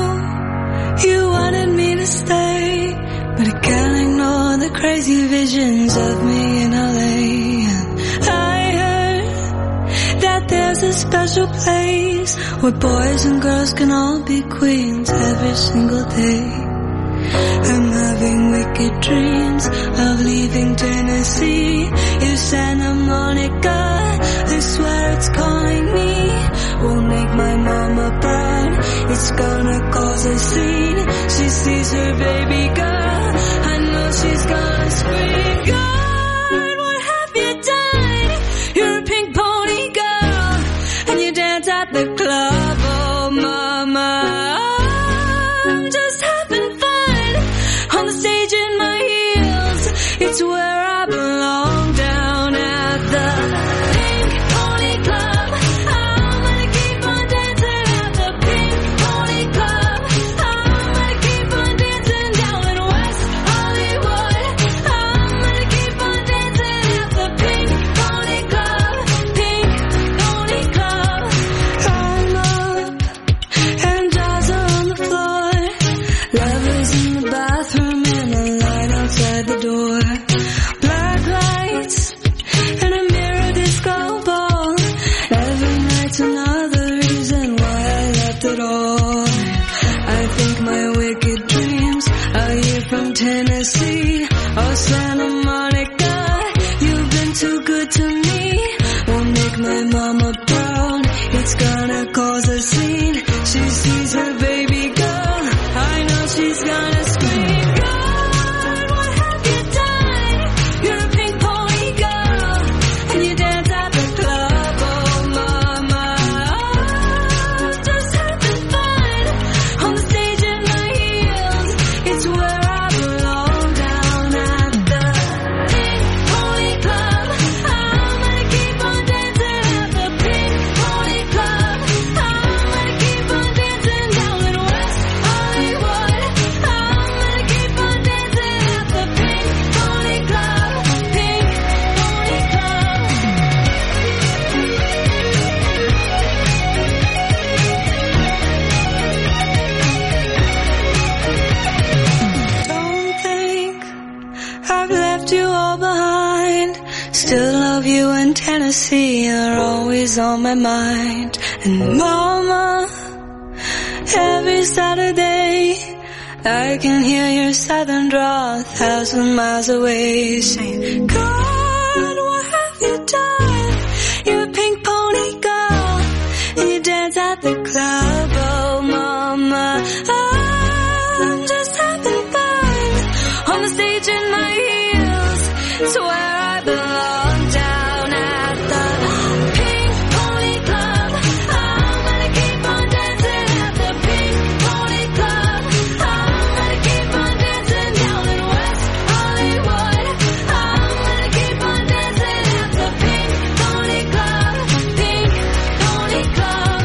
know you wanted me to stay, but I can't ignore the crazy visions of me in LA. I heard that there's a special place where boys and girls can all be queens every single day. I'm having wicked dreams of leaving Tennessee. If Santa Monica, I swear it's calling me. Won't make my mama proud. It's gonna cause a scene. She sees her baby girl. I know she's gonna scream. God, what have you done? You're a pink pony girl, and you dance at the club. Oh, mama, I'm just having fun on the stage in my heels. It's where I belong, down at the Pink Pony Club. I'm gonna keep on dancing at the Pink Pony Club. I'm gonna keep on dancing down in West Hollywood. I'm gonna keep on dancing at the Pink Pony Club. Pink Pony Club. I'm up and dolls are on the floor. Lovers in the bathroom and a line outside the door. Black lights and a mirror disco ball. Every night's another reason why I left it all. I think my wicked dreams are here from Tennessee. Oh, Santa Monica, you've been too good to me. Won't make my mama proud. It's gonna cause a scene. She sees her baby girl. I know she's gonna scream. God, what have you done? You're a pink pony girl, and you dance at the club. Oh, mama, I'm just having fun on the stage in my heels. It's where I belong, down at the Pink Pony Club. I'm gonna keep on dancing at the Pink Pony Club. I'm gonna keep on dancing down in West Hollywood. I'm gonna keep on dancing at the Pink Pony Club. Pink Pony Club. Don't think I've left you all behind. Still love you in Tennessee. You're always on my mind. And mama, every Saturday I can hear your southern drawl 1,000 miles away, saying, God, what have you done? You're a pink pony girl, and you dance at the club. Oh, mama, I'm just having fun on the stage in my heels. It's where I belong, down at the Pink Pony Club. I'm gonna keep on dancing at the Pink Pony Club. I'm gonna keep on dancing down in West Hollywood. I'm gonna keep on dancing at the Pink Pony Club. Pink Pony Club.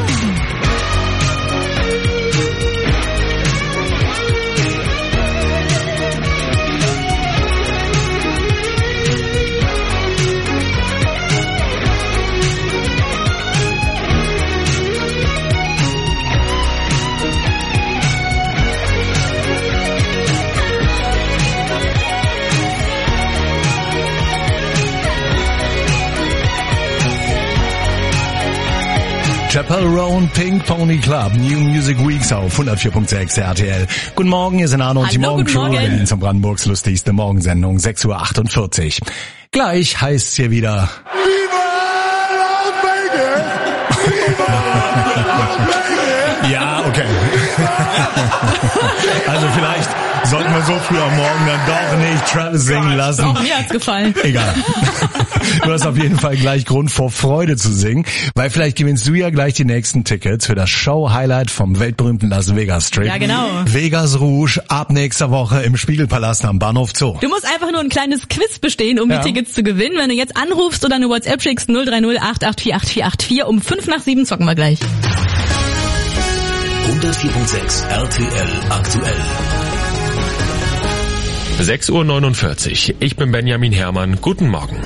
Chaperone, Pink Pony Club, New Music Weeks auf 104.6 RTL. Guten Morgen, hier sind Arno und die Morgencrew in Brandenburgs lustigste Morgensendung, 6:48 Uhr. Gleich heißt's hier wieder... Viva Las Vegas! Viva Las Vegas! Ja, okay. Also vielleicht sollten wir so früh am Morgen dann doch nicht Travis singen lassen. Auch mir hat's gefallen. Egal. Du hast auf jeden Fall gleich Grund vor Freude zu singen, weil vielleicht gewinnst du ja gleich die nächsten Tickets für das Show-Highlight vom weltberühmten Las Vegas Strip. Ja, genau. Vegas Rouge ab nächster Woche im Spiegelpalast am Bahnhof Zoo. Du musst einfach nur ein kleines Quiz bestehen, um die Tickets zu gewinnen. Wenn du jetzt anrufst oder eine WhatsApp schickst, 030 884 8484, um 5:07 zocken wir gleich. 104.6 RTL aktuell. 6:49 Uhr. Ich bin Benjamin Herrmann. Guten Morgen.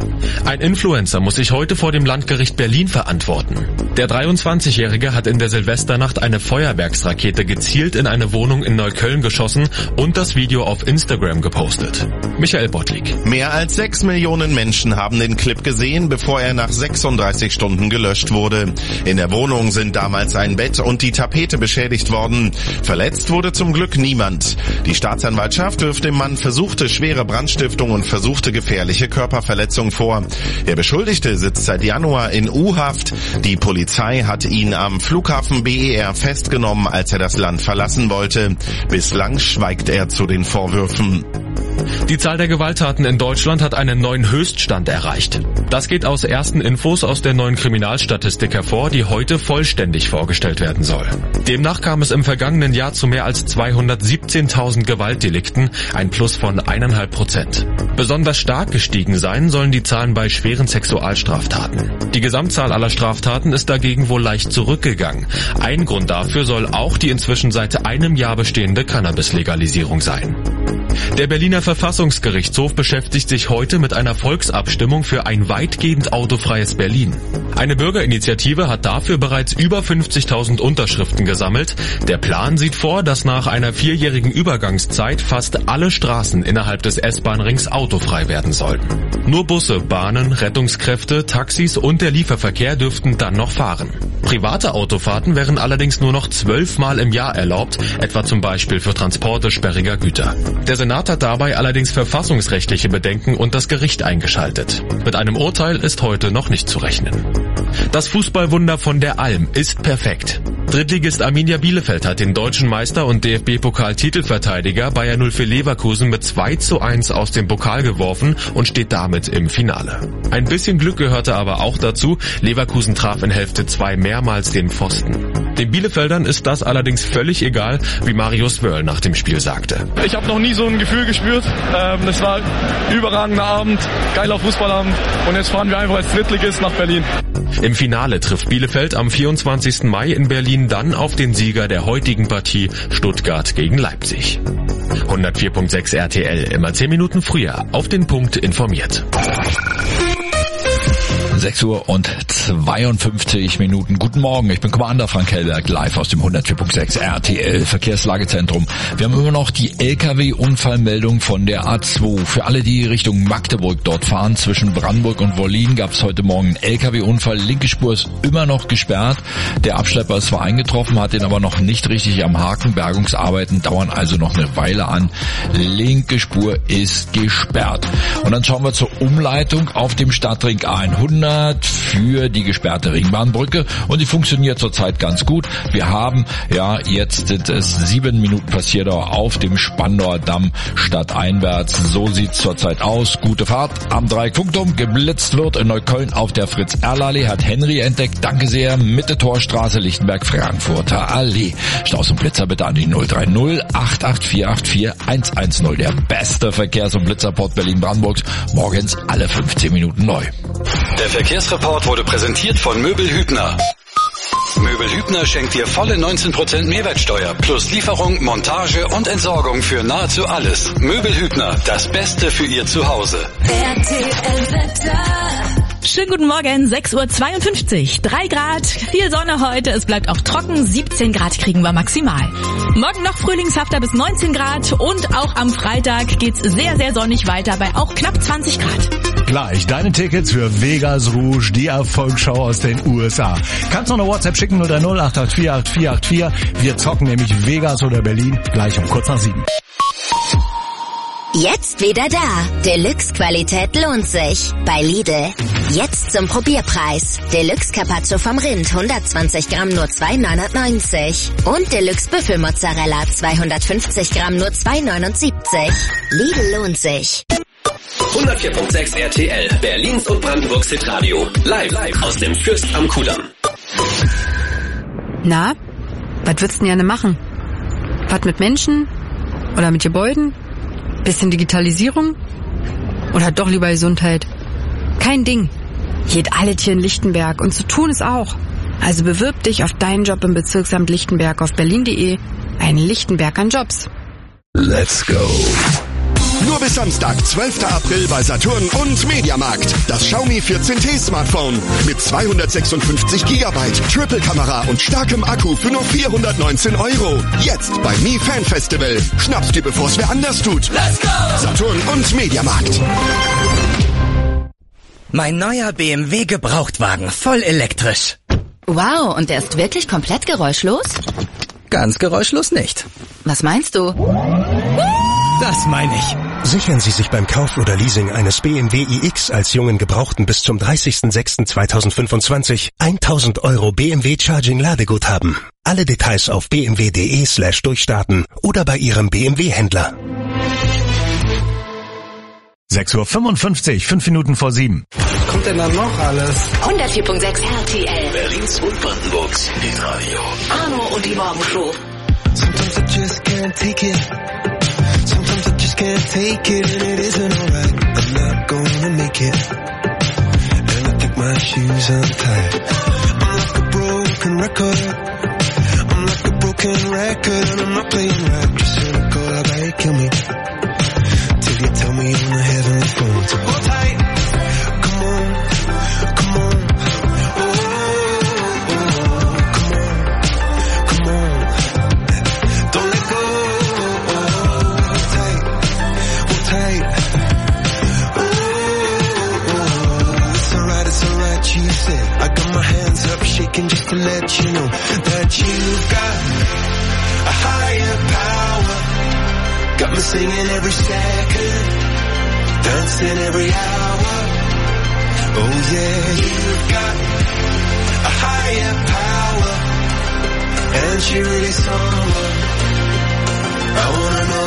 Ein Influencer muss sich heute vor dem Landgericht Berlin verantworten. Der 23-Jährige hat in der Silvesternacht eine Feuerwerksrakete gezielt in eine Wohnung in Neukölln geschossen und das Video auf Instagram gepostet. Michael Bottlik. Mehr als 6 Millionen Menschen haben den Clip gesehen, bevor er nach 36 Stunden gelöscht wurde. In der Wohnung sind damals ein Bett und die Tapete beschädigt worden. Verletzt wurde zum Glück niemand. Die Staatsanwaltschaft wirft dem Mann versuchte schwere Brandstiftung und versuchte gefährliche Körperverletzung vor. Der Beschuldigte sitzt seit Januar in U-Haft. Die Polizei hat ihn am Flughafen BER festgenommen, als er das Land verlassen wollte. Bislang schweigt er zu den Vorwürfen. Die Zahl der Gewalttaten in Deutschland hat einen neuen Höchststand erreicht. Das geht aus ersten Infos aus der neuen Kriminalstatistik hervor, die heute vollständig vorgestellt werden soll. Demnach kam es im vergangenen Jahr zu mehr als 217.000 Gewaltdelikten, ein Plus von 1,5%. Besonders stark gestiegen sein sollen die Zahlen bei schweren Sexualstraftaten. Die Gesamtzahl aller Straftaten ist dagegen wohl leicht zurückgegangen. Ein Grund dafür soll auch die inzwischen seit einem Jahr bestehende Cannabis-Legalisierung sein. Der Berliner Verfassungsgerichtshof beschäftigt sich heute mit einer Volksabstimmung für ein weitgehend autofreies Berlin. Eine Bürgerinitiative hat dafür bereits über 50.000 Unterschriften gesammelt. Der Plan sieht vor, dass nach einer 4-jährigen Übergangszeit fast alle Straßen innerhalb des S-Bahn-Rings autofrei werden sollten. Nur Busse, Bahnen, Rettungskräfte, Taxis und der Lieferverkehr dürften dann noch fahren. Private Autofahrten wären allerdings nur noch 12 Mal im Jahr erlaubt, etwa zum Beispiel für Transporte sperriger Güter. Der Senat hat dabei allerdings verfassungsrechtliche Bedenken und das Gericht eingeschaltet. Mit einem Urteil ist heute noch nicht zu rechnen. Das Fußballwunder von der Alm ist perfekt. Drittligist Arminia Bielefeld hat den deutschen Meister und DFB-Pokal-Titelverteidiger Bayer 04 Leverkusen mit 2:1 aus dem Pokal geworfen und steht damit im Finale. Ein bisschen Glück gehörte aber auch dazu. Leverkusen traf in Hälfte 2 mehrmals den Pfosten. Den Bielefeldern ist das allerdings völlig egal, wie Marius Wörl nach dem Spiel sagte. Ich habe noch nie so ein Gefühl gespürt. Es war ein überragender Abend, geiler Fußballabend und jetzt fahren wir einfach als Drittligist nach Berlin. Im Finale trifft Bielefeld am 24. Mai in Berlin dann auf den Sieger der heutigen Partie Stuttgart gegen Leipzig. 104.6 RTL, immer 10 Minuten früher, auf den Punkt informiert. 6:52 Uhr. Guten Morgen, ich bin Commander Frank Hellberg, live aus dem 104.6 RTL Verkehrslagezentrum. Wir haben immer noch die LKW-Unfallmeldung von der A2. Für alle, die Richtung Magdeburg dort fahren, zwischen Brandenburg und Wollin gab es heute Morgen einen LKW-Unfall. Linke Spur ist immer noch gesperrt. Der Abschlepper ist zwar eingetroffen, hat den aber noch nicht richtig am Haken. Bergungsarbeiten dauern also noch eine Weile an. Linke Spur ist gesperrt. Und dann schauen wir zur Umleitung auf dem Stadtring A100 für die gesperrte Ringbahnbrücke und die funktioniert zurzeit ganz gut. Wir haben, jetzt sind es 7 Minuten Passierdauer auf dem Spandauer Damm stadteinwärts. So sieht's zurzeit aus. Gute Fahrt am Dreieckpunktum. Geblitzt wird in Neukölln auf der Fritz-Erl-Allee, hat Henry entdeckt. Danke sehr. Mitte Torstraße, Lichtenberg-Frankfurter Allee. Staus und Blitzer bitte an die 030 88484 110. Der beste Verkehrs- und Blitzerport Berlin-Brandenburgs. Morgens alle 15 Minuten neu. Der Verkehrsreport wurde präsentiert von Möbel Hübner. Möbel Hübner schenkt dir volle 19% Mehrwertsteuer plus Lieferung, Montage und Entsorgung für nahezu alles. Möbel Hübner, das Beste für Ihr Zuhause. Schönen guten Morgen, 6:52 Uhr. 3 Grad, viel Sonne heute, es bleibt auch trocken, 17 Grad kriegen wir maximal. Morgen noch frühlingshafter bis 19 Grad und auch am Freitag geht's sehr, sehr sonnig weiter bei auch knapp 20 Grad. Gleich deine Tickets für Vegas Rouge, die Erfolgsschau aus den USA. Kannst noch eine WhatsApp schicken, 030 884 8484. Wir zocken nämlich Vegas oder Berlin, gleich um kurz nach 7. Jetzt wieder da. Deluxe-Qualität lohnt sich. Bei Lidl. Jetzt zum Probierpreis. Deluxe Carpaccio vom Rind 120 Gramm nur 2,99. Und Deluxe Büffelmozzarella 250 Gramm nur 2,79. Lidl lohnt sich. 104.6 RTL, Berlins und Brandenburgs Hitradio. Live aus dem Fürst am Kudamm. Na, was würdest du denn gerne machen? Was mit Menschen? Oder mit Gebäuden? Bisschen Digitalisierung? Oder doch lieber Gesundheit? Kein Ding. Geht alles hier in Lichtenberg und zu tun ist auch. Also bewirb dich auf deinen Job im Bezirksamt Lichtenberg auf berlin.de. Ein Lichtenberg an Jobs. Let's go. Nur bis Samstag, 12. April bei Saturn und Mediamarkt. Das Xiaomi 14T Smartphone mit 256 GB, Triple-Kamera und starkem Akku für nur 419 €. Jetzt beim Mi Fan Festival. Schnapp's dir, bevor's wer anders tut. Let's go! Saturn und Mediamarkt. Mein neuer BMW Gebrauchtwagen, voll elektrisch. Wow, und der ist wirklich komplett geräuschlos? Ganz geräuschlos nicht. Was meinst du? Das meine ich. Sichern Sie sich beim Kauf oder Leasing eines BMW iX als jungen Gebrauchten bis zum 30.06.2025 1.000 € BMW Charging Ladeguthaben. Alle Details auf bmw.de/durchstarten oder bei Ihrem BMW-Händler. 6:55 Uhr, 5 Minuten vor 7. Was kommt denn da noch alles? 104.6 RTL. Berlins und Brandenburgs Hitradio. Arno und die Morgenshow. Sometimes I just can't take it. Sometimes I just can't take it, and it isn't alright. I'm not gonna make it. And I think my shoes untied. I'm like a broken record. I'm like a broken record, and I'm not playing right. Just cynical, I bet it kill me. Till you tell me on the heavenly phone to hold tight. Come on, come on. I got my hands up shaking just to let you know that you've got a higher power. Got me singing every second, dancing every hour. Oh yeah, you've got a higher power, and she really someone I wanna know.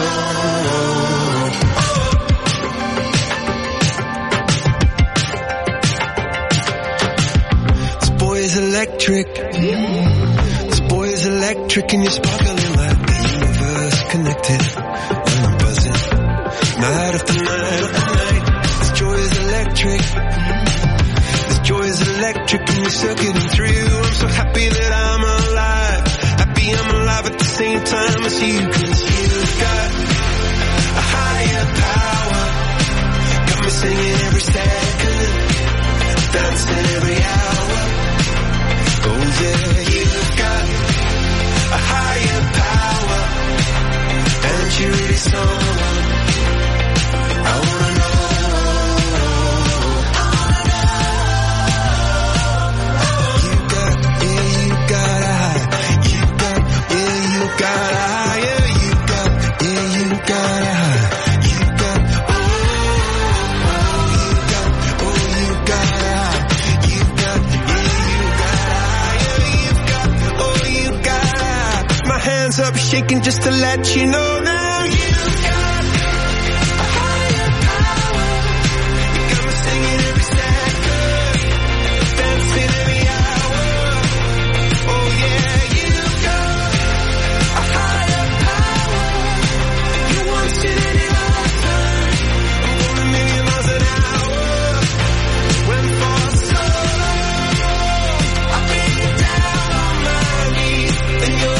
Electric, this boy is electric, and you're sparkling like the universe connected. And I'm buzzing, night after night after night. This joy is electric, this joy is electric, and you're circuiting through. I'm so happy that I'm alive, happy I'm alive at the same time as you, 'cause you've got a higher power. Got me singing every second, dancing every hour. Oh yeah, you've got a higher power, and you're really someone I wanna know. You got a high, you got a higher, you got a high, you got, you got a high, you got, my hands up shaking just to let you know now you've got a higher power. You got me singing every second, dancing every hour. Oh yeah, you've got a higher power. You once in any lifetime, I'm going a million miles an hour. Went for so long, I've been down on my knees, and you're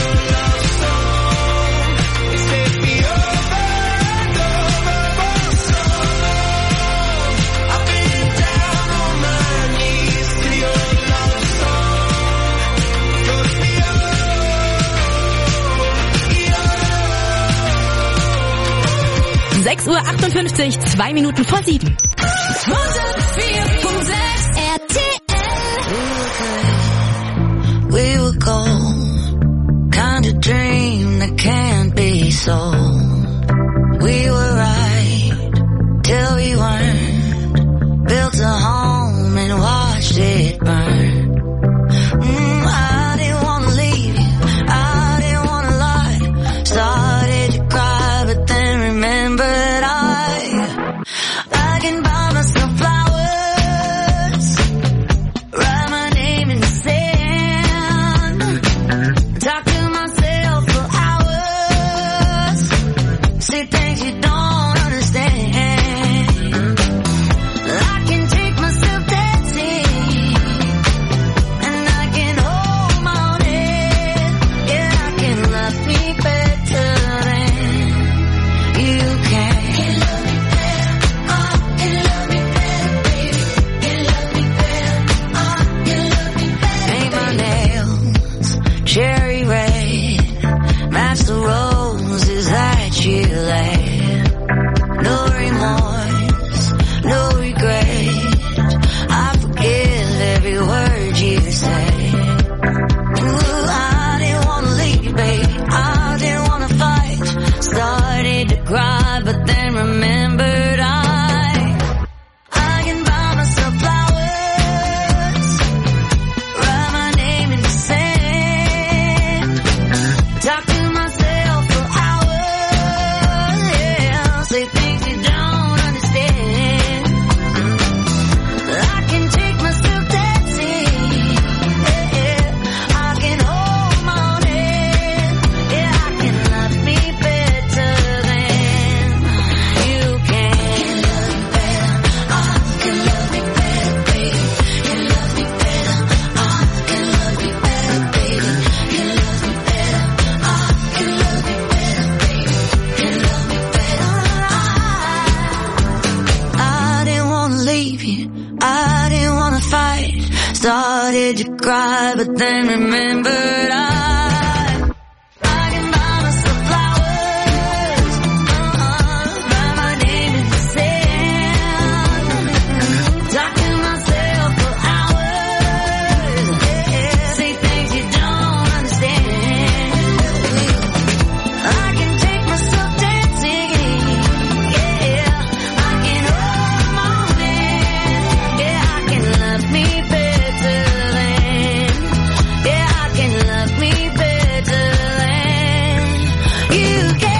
Uhr 58, 2 Minuten vor 7. 104.6 RTL. We were gold, kind of dream that can't be sold. We were right. leave you. I didn't wanna fight, started to cry, but then remembered I can buy myself flowers, write my name in the sand, talk to myself for hours, say things you don't understand. I can take myself dancing, I can hold my morning, I can love me better than, I can love me better than you can.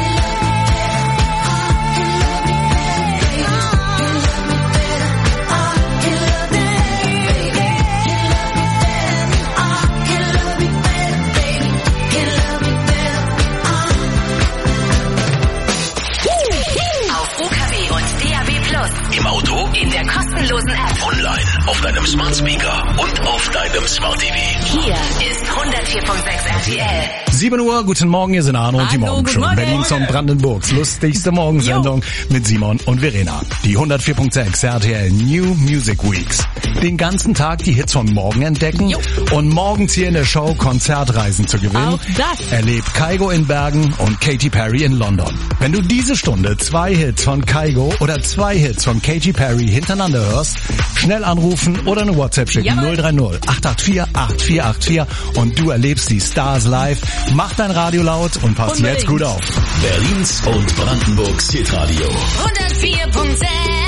Auf UKW und DAB+. Im Auto, in der kostenlosen App. Online, auf deinem Smart Speaker und auf deinem Smart TV. Hier ist 104.6 RTL. 7 Uhr, guten Morgen, hier sind Arno und die Hallo, Morgenshow. guten Morgen. Berlins und Brandenburgs lustigste Morgensendung mit Simon und Verena. Die 104.6 RTL New Music Weeks. Den ganzen Tag die Hits von morgen entdecken und morgens hier in der Show Konzertreisen zu gewinnen. Auch das. Erlebt Kygo in Bergen und Katy Perry in London. Wenn du diese Stunde 2 Hits von Kygo oder 2 Hits von Katy Perry hintereinander hörst, schnell anrufen oder eine WhatsApp schicken. 030 884 8484 und du erlebst die Stars live. Mach dein Radio laut und pass jetzt gut auf. Berlins und Brandenburgs Hitradio. 104.6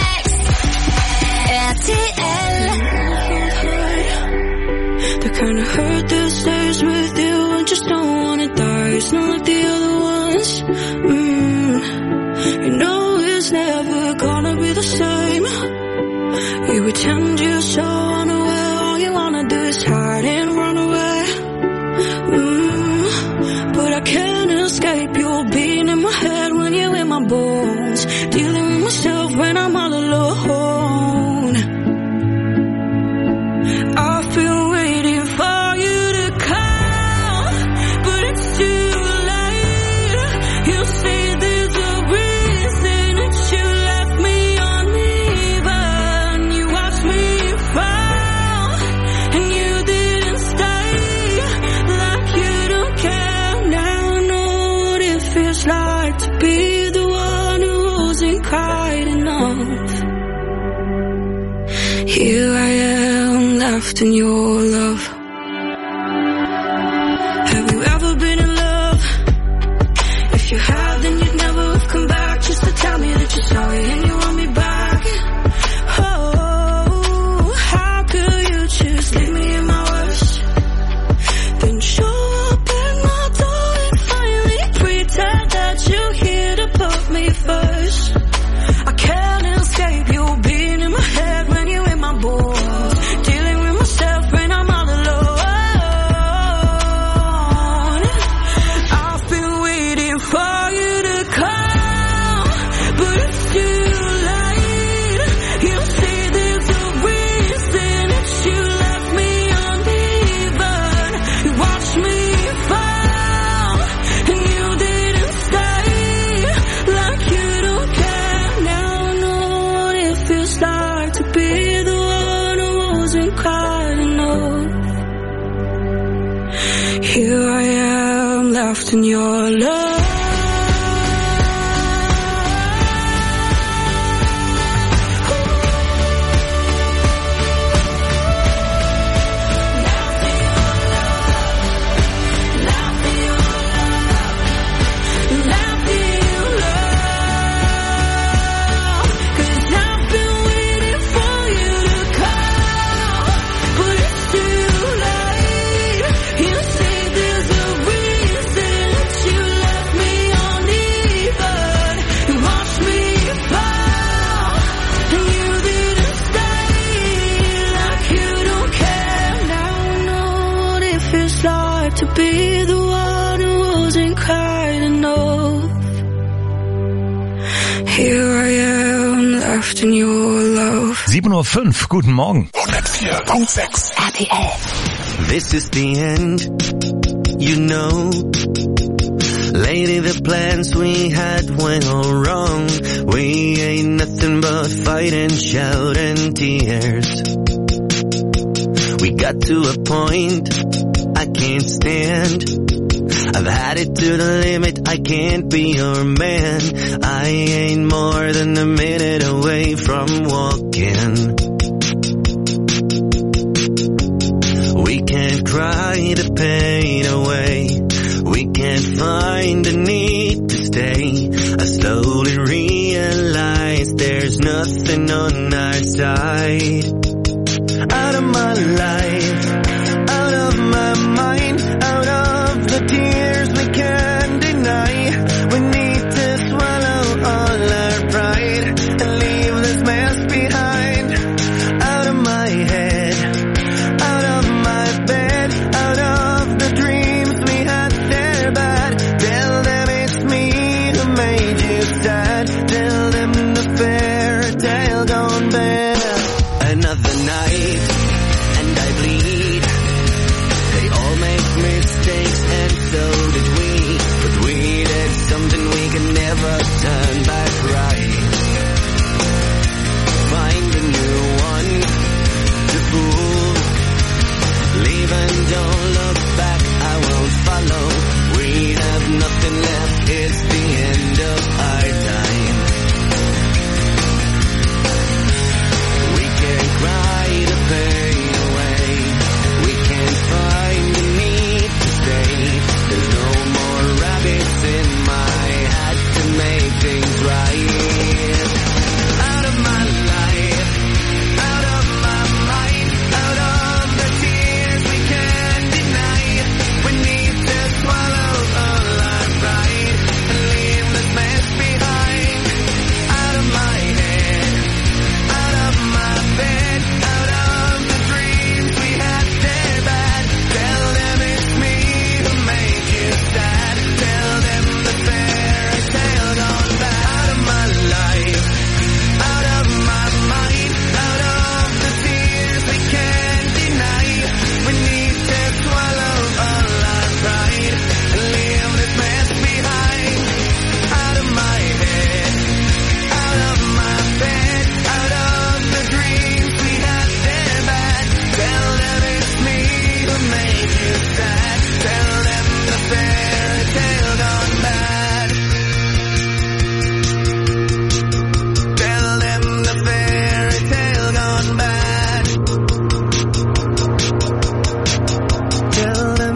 RTL. The kind of hurt that stays with you and just don't wanna die. It's not like the other ones. You know it's never gonna be the same. You pretend you're so unaware. All you wanna do is hide and run away. But I can't escape your being in my head when you're in my bones. Dealing with myself when I'm all alone. I've been waiting for you to call, but it's too late. You say there's a reason that you left me uneven. You watched me fall, and you didn't stay. Like you don't care now. I know what it feels like to be the one who wasn't kind enough. Here I am, left in your love. Have you ever been in love? If you have, then you'd never have come back just to tell me that you're sorry and you want me back. Oh, how could you just leave me in my worst? Then show up at my door and finally pretend that you're here to put me first. I can't escape you being in my head when you're in my bones. Dealing with myself when I'm all alone. I've been waiting for you to come, but it's too late. You say there's a reason that you left me uneven. You watched me fall, and you didn't stay. Like you don't care now. I know what it feels like to be the one who wasn't kind enough. Here I am, left in your love. To be the one who wasn't kind enough. Here I am, left in your love. 7:05 Uhr, guten Morgen. 104.6 RTL. This is the end, you know. Lately the plans we had went all wrong. We ain't nothing but fight and shout and tears. We got to a point I can't stand. I've had it to the limit, I can't be your man. I ain't more than a minute away from walking. We can't cry the pain away. We can't find the need to stay. I slowly realize there's nothing on our side. Out of my life, out of my mind, out of the tears.